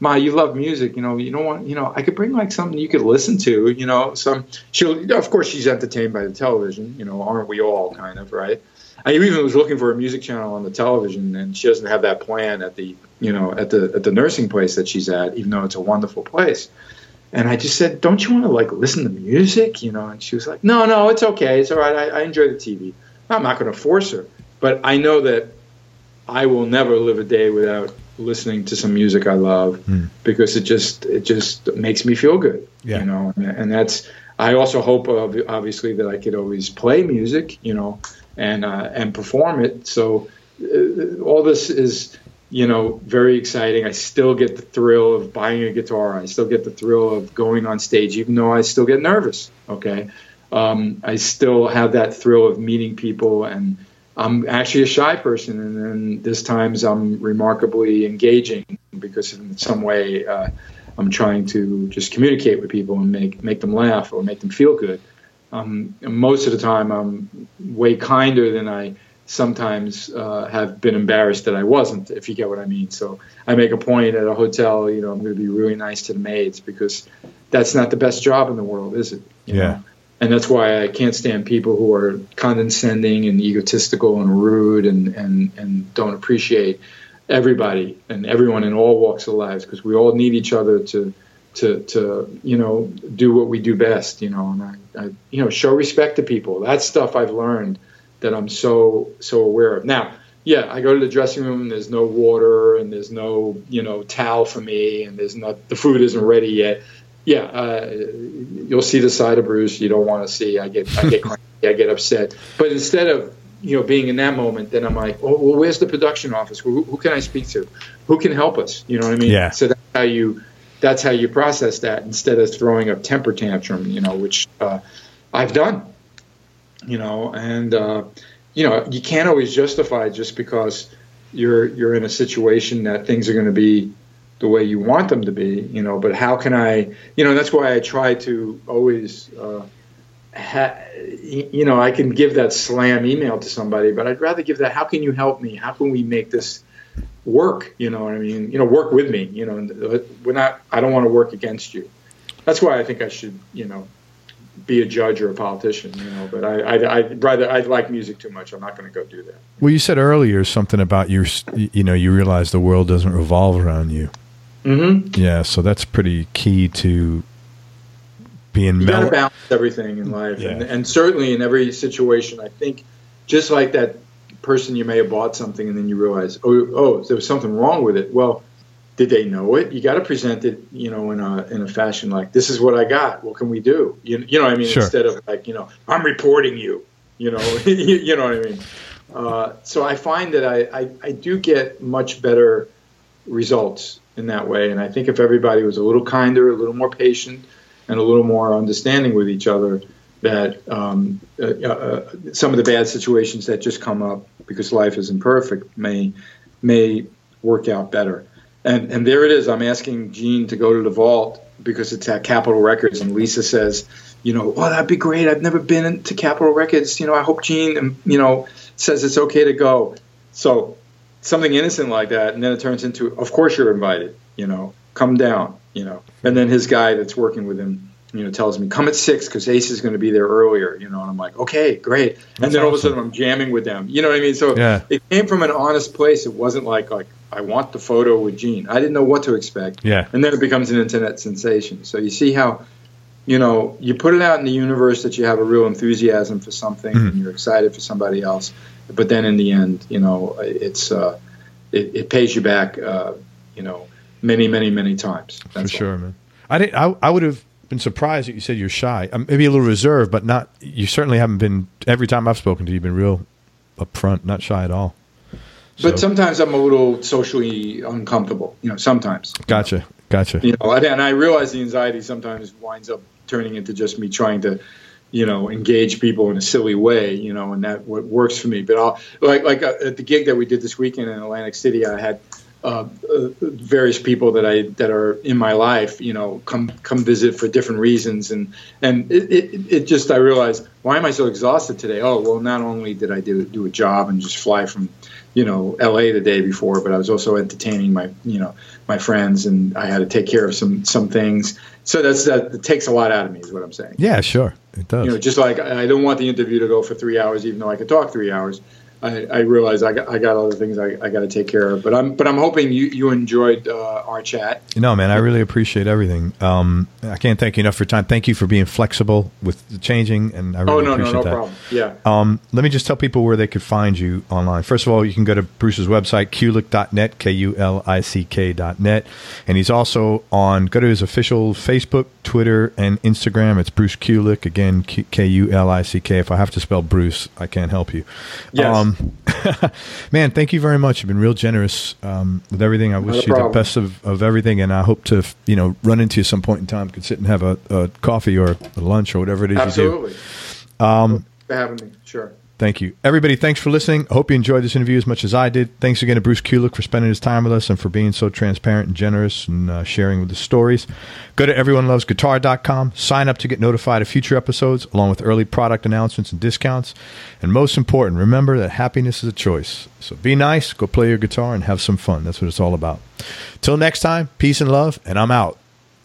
Ma, you love music, you don't want, I could bring like something you could listen to, of course she's entertained by the television, aren't we all kind of, right? I even was looking for a music channel on the television, and she doesn't have that plan at the nursing place that she's at, even though it's a wonderful place. And I just said, don't you want to like listen to music, And she was like, no, it's okay. It's all right. I enjoy the TV. I'm not going to force her, but I know that I will never live a day without listening to some music I love because it just makes me feel good, and that's, I also hope obviously that I could always play music, and perform it. So all this is, very exciting. I still get the thrill of buying a guitar. I still get the thrill of going on stage, even though I still get nervous. Okay. I still have that thrill of meeting people, and I'm actually a shy person. And then this times I'm remarkably engaging because in some way, I'm trying to just communicate with people and make them laugh or make them feel good. Most of the time I'm way kinder than I sometimes have been embarrassed that I wasn't, if you get what I mean. So I make a point at a hotel, I'm going to be really nice to the maids because that's not the best job in the world, is it? You know? And that's why I can't stand people who are condescending and egotistical and rude and don't appreciate everybody and everyone in all walks of lives, because we all need each other to do what we do best, and I show respect to people. That's stuff I've learned that I'm so aware of. Now, I go to the dressing room and there's no water and there's no, towel for me and the food isn't ready yet. You'll see the side of Bruce you don't want to see. I get cranky, I get upset. But instead of, being in that moment, then I'm like, well, where's the production office? Who can I speak to? Who can help us? You know what I mean? Yeah. So that's how you process that instead of throwing a temper tantrum, which I've done, and you can't always justify just because you're in a situation that things are going to be the way you want them to be, but how can I, that's why I try to always, I can give that slam email to somebody, but I'd rather give that, how can you help me? How can we make this work? You know what I mean? Work with me, I don't want to work against you. That's why I think I should, be a judge or a politician, but I like music too much. I'm not going to go do that. Well, you said earlier something about you realize the world doesn't revolve around you. Mm-hmm. Yeah. So that's pretty key to being you got to balance everything in life. Yeah. And certainly in every situation, I think just like that person, you may have bought something and then you realize, oh, there was something wrong with it. Well, did they know it? You got to present it, in a fashion like, this is what I got. What can we do? You know what I mean? Sure. Instead of like, I'm reporting you, you know what I mean? So I find that I do get much better results in that way. And I think if everybody was a little kinder, a little more patient, and a little more understanding with each other, that some of the bad situations that just come up because life isn't perfect may work out better. And there it is. I'm asking Gene to go to the vault because it's at Capitol Records, and Lisa says, oh, that'd be great. I've never been to Capitol Records. I hope Gene, says it's okay to go. So something innocent like that, and then it turns into, of course you're invited. Come down. And then his guy that's working with him, tells me, come at 6 because Ace is going to be there earlier. And I'm like, okay, great. And then all of a sudden I'm jamming with them. You know what I mean? So It came from an honest place. It wasn't like I want the photo with Gene. I didn't know what to expect. Yeah. And then it becomes an internet sensation. So you see how, you put it out in the universe that you have a real enthusiasm for something and you're excited for somebody else. But then in the end, it's it pays you back, many, many, many times. That's for sure, man. I would have been surprised that you said you're shy. Maybe a little reserved, but not. You certainly haven't been. Every time I've spoken to you, you've been real upfront, not shy at all. But sometimes I'm a little socially uncomfortable. Sometimes. Gotcha. And I realize the anxiety sometimes winds up turning into just me trying to, engage people in a silly way. And that what works for me. But I'll like at the gig that we did this weekend in Atlantic City, I had various people that are in my life, come visit for different reasons, and it just, I realized, why am I so exhausted today? Oh, well, not only did I do a job and just fly from LA the day before, but I was also entertaining my friends, and I had to take care of some things. So that takes a lot out of me, is what I'm saying. Yeah, sure, it does. Just like I don't want the interview to go for 3 hours, even though I could talk 3 hours. I realize I got other things I got to take care of, but I'm hoping you enjoyed our chat. No, man, I really appreciate everything. I can't thank you enough for your time. Thank you for being flexible with the changing, and I really appreciate that. No problem. Yeah. Let me just tell people where they could find you online. First of all, you can go to Bruce's website, kulick.net, KULICK.net, and he's also go to his official Facebook, Twitter, and Instagram. It's Bruce Kulick, again, KULICK. If I have to spell Bruce, I can't help you. Yes. Man, thank you very much. You've been real generous with everything. I wish you the best of everything, and I hope to run into you some point in time. Could sit and have a coffee or a lunch or whatever it is. Absolutely. You do. For having me. Sure. Thank you. Everybody, thanks for listening. I hope you enjoyed this interview as much as I did. Thanks again to Bruce Kulick for spending his time with us and for being so transparent and generous and sharing with the stories. Go to everyonelovesguitar.com. Sign up to get notified of future episodes, along with early product announcements and discounts. And most important, remember that happiness is a choice. So be nice, go play your guitar, and have some fun. That's what it's all about. Till next time, peace and love, and I'm out.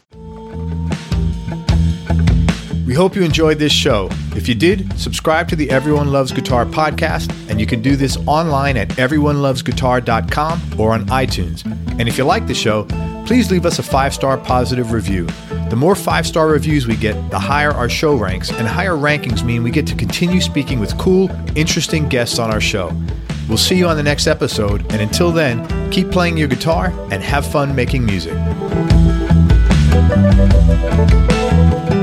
We hope you enjoyed this show. If you did, subscribe to the Everyone Loves Guitar podcast, and you can do this online at everyonelovesguitar.com or on iTunes. And if you like the show, please leave us a 5-star positive review. The more 5-star reviews we get, the higher our show ranks, and higher rankings mean we get to continue speaking with cool, interesting guests on our show. We'll see you on the next episode, and until then, keep playing your guitar and have fun making music.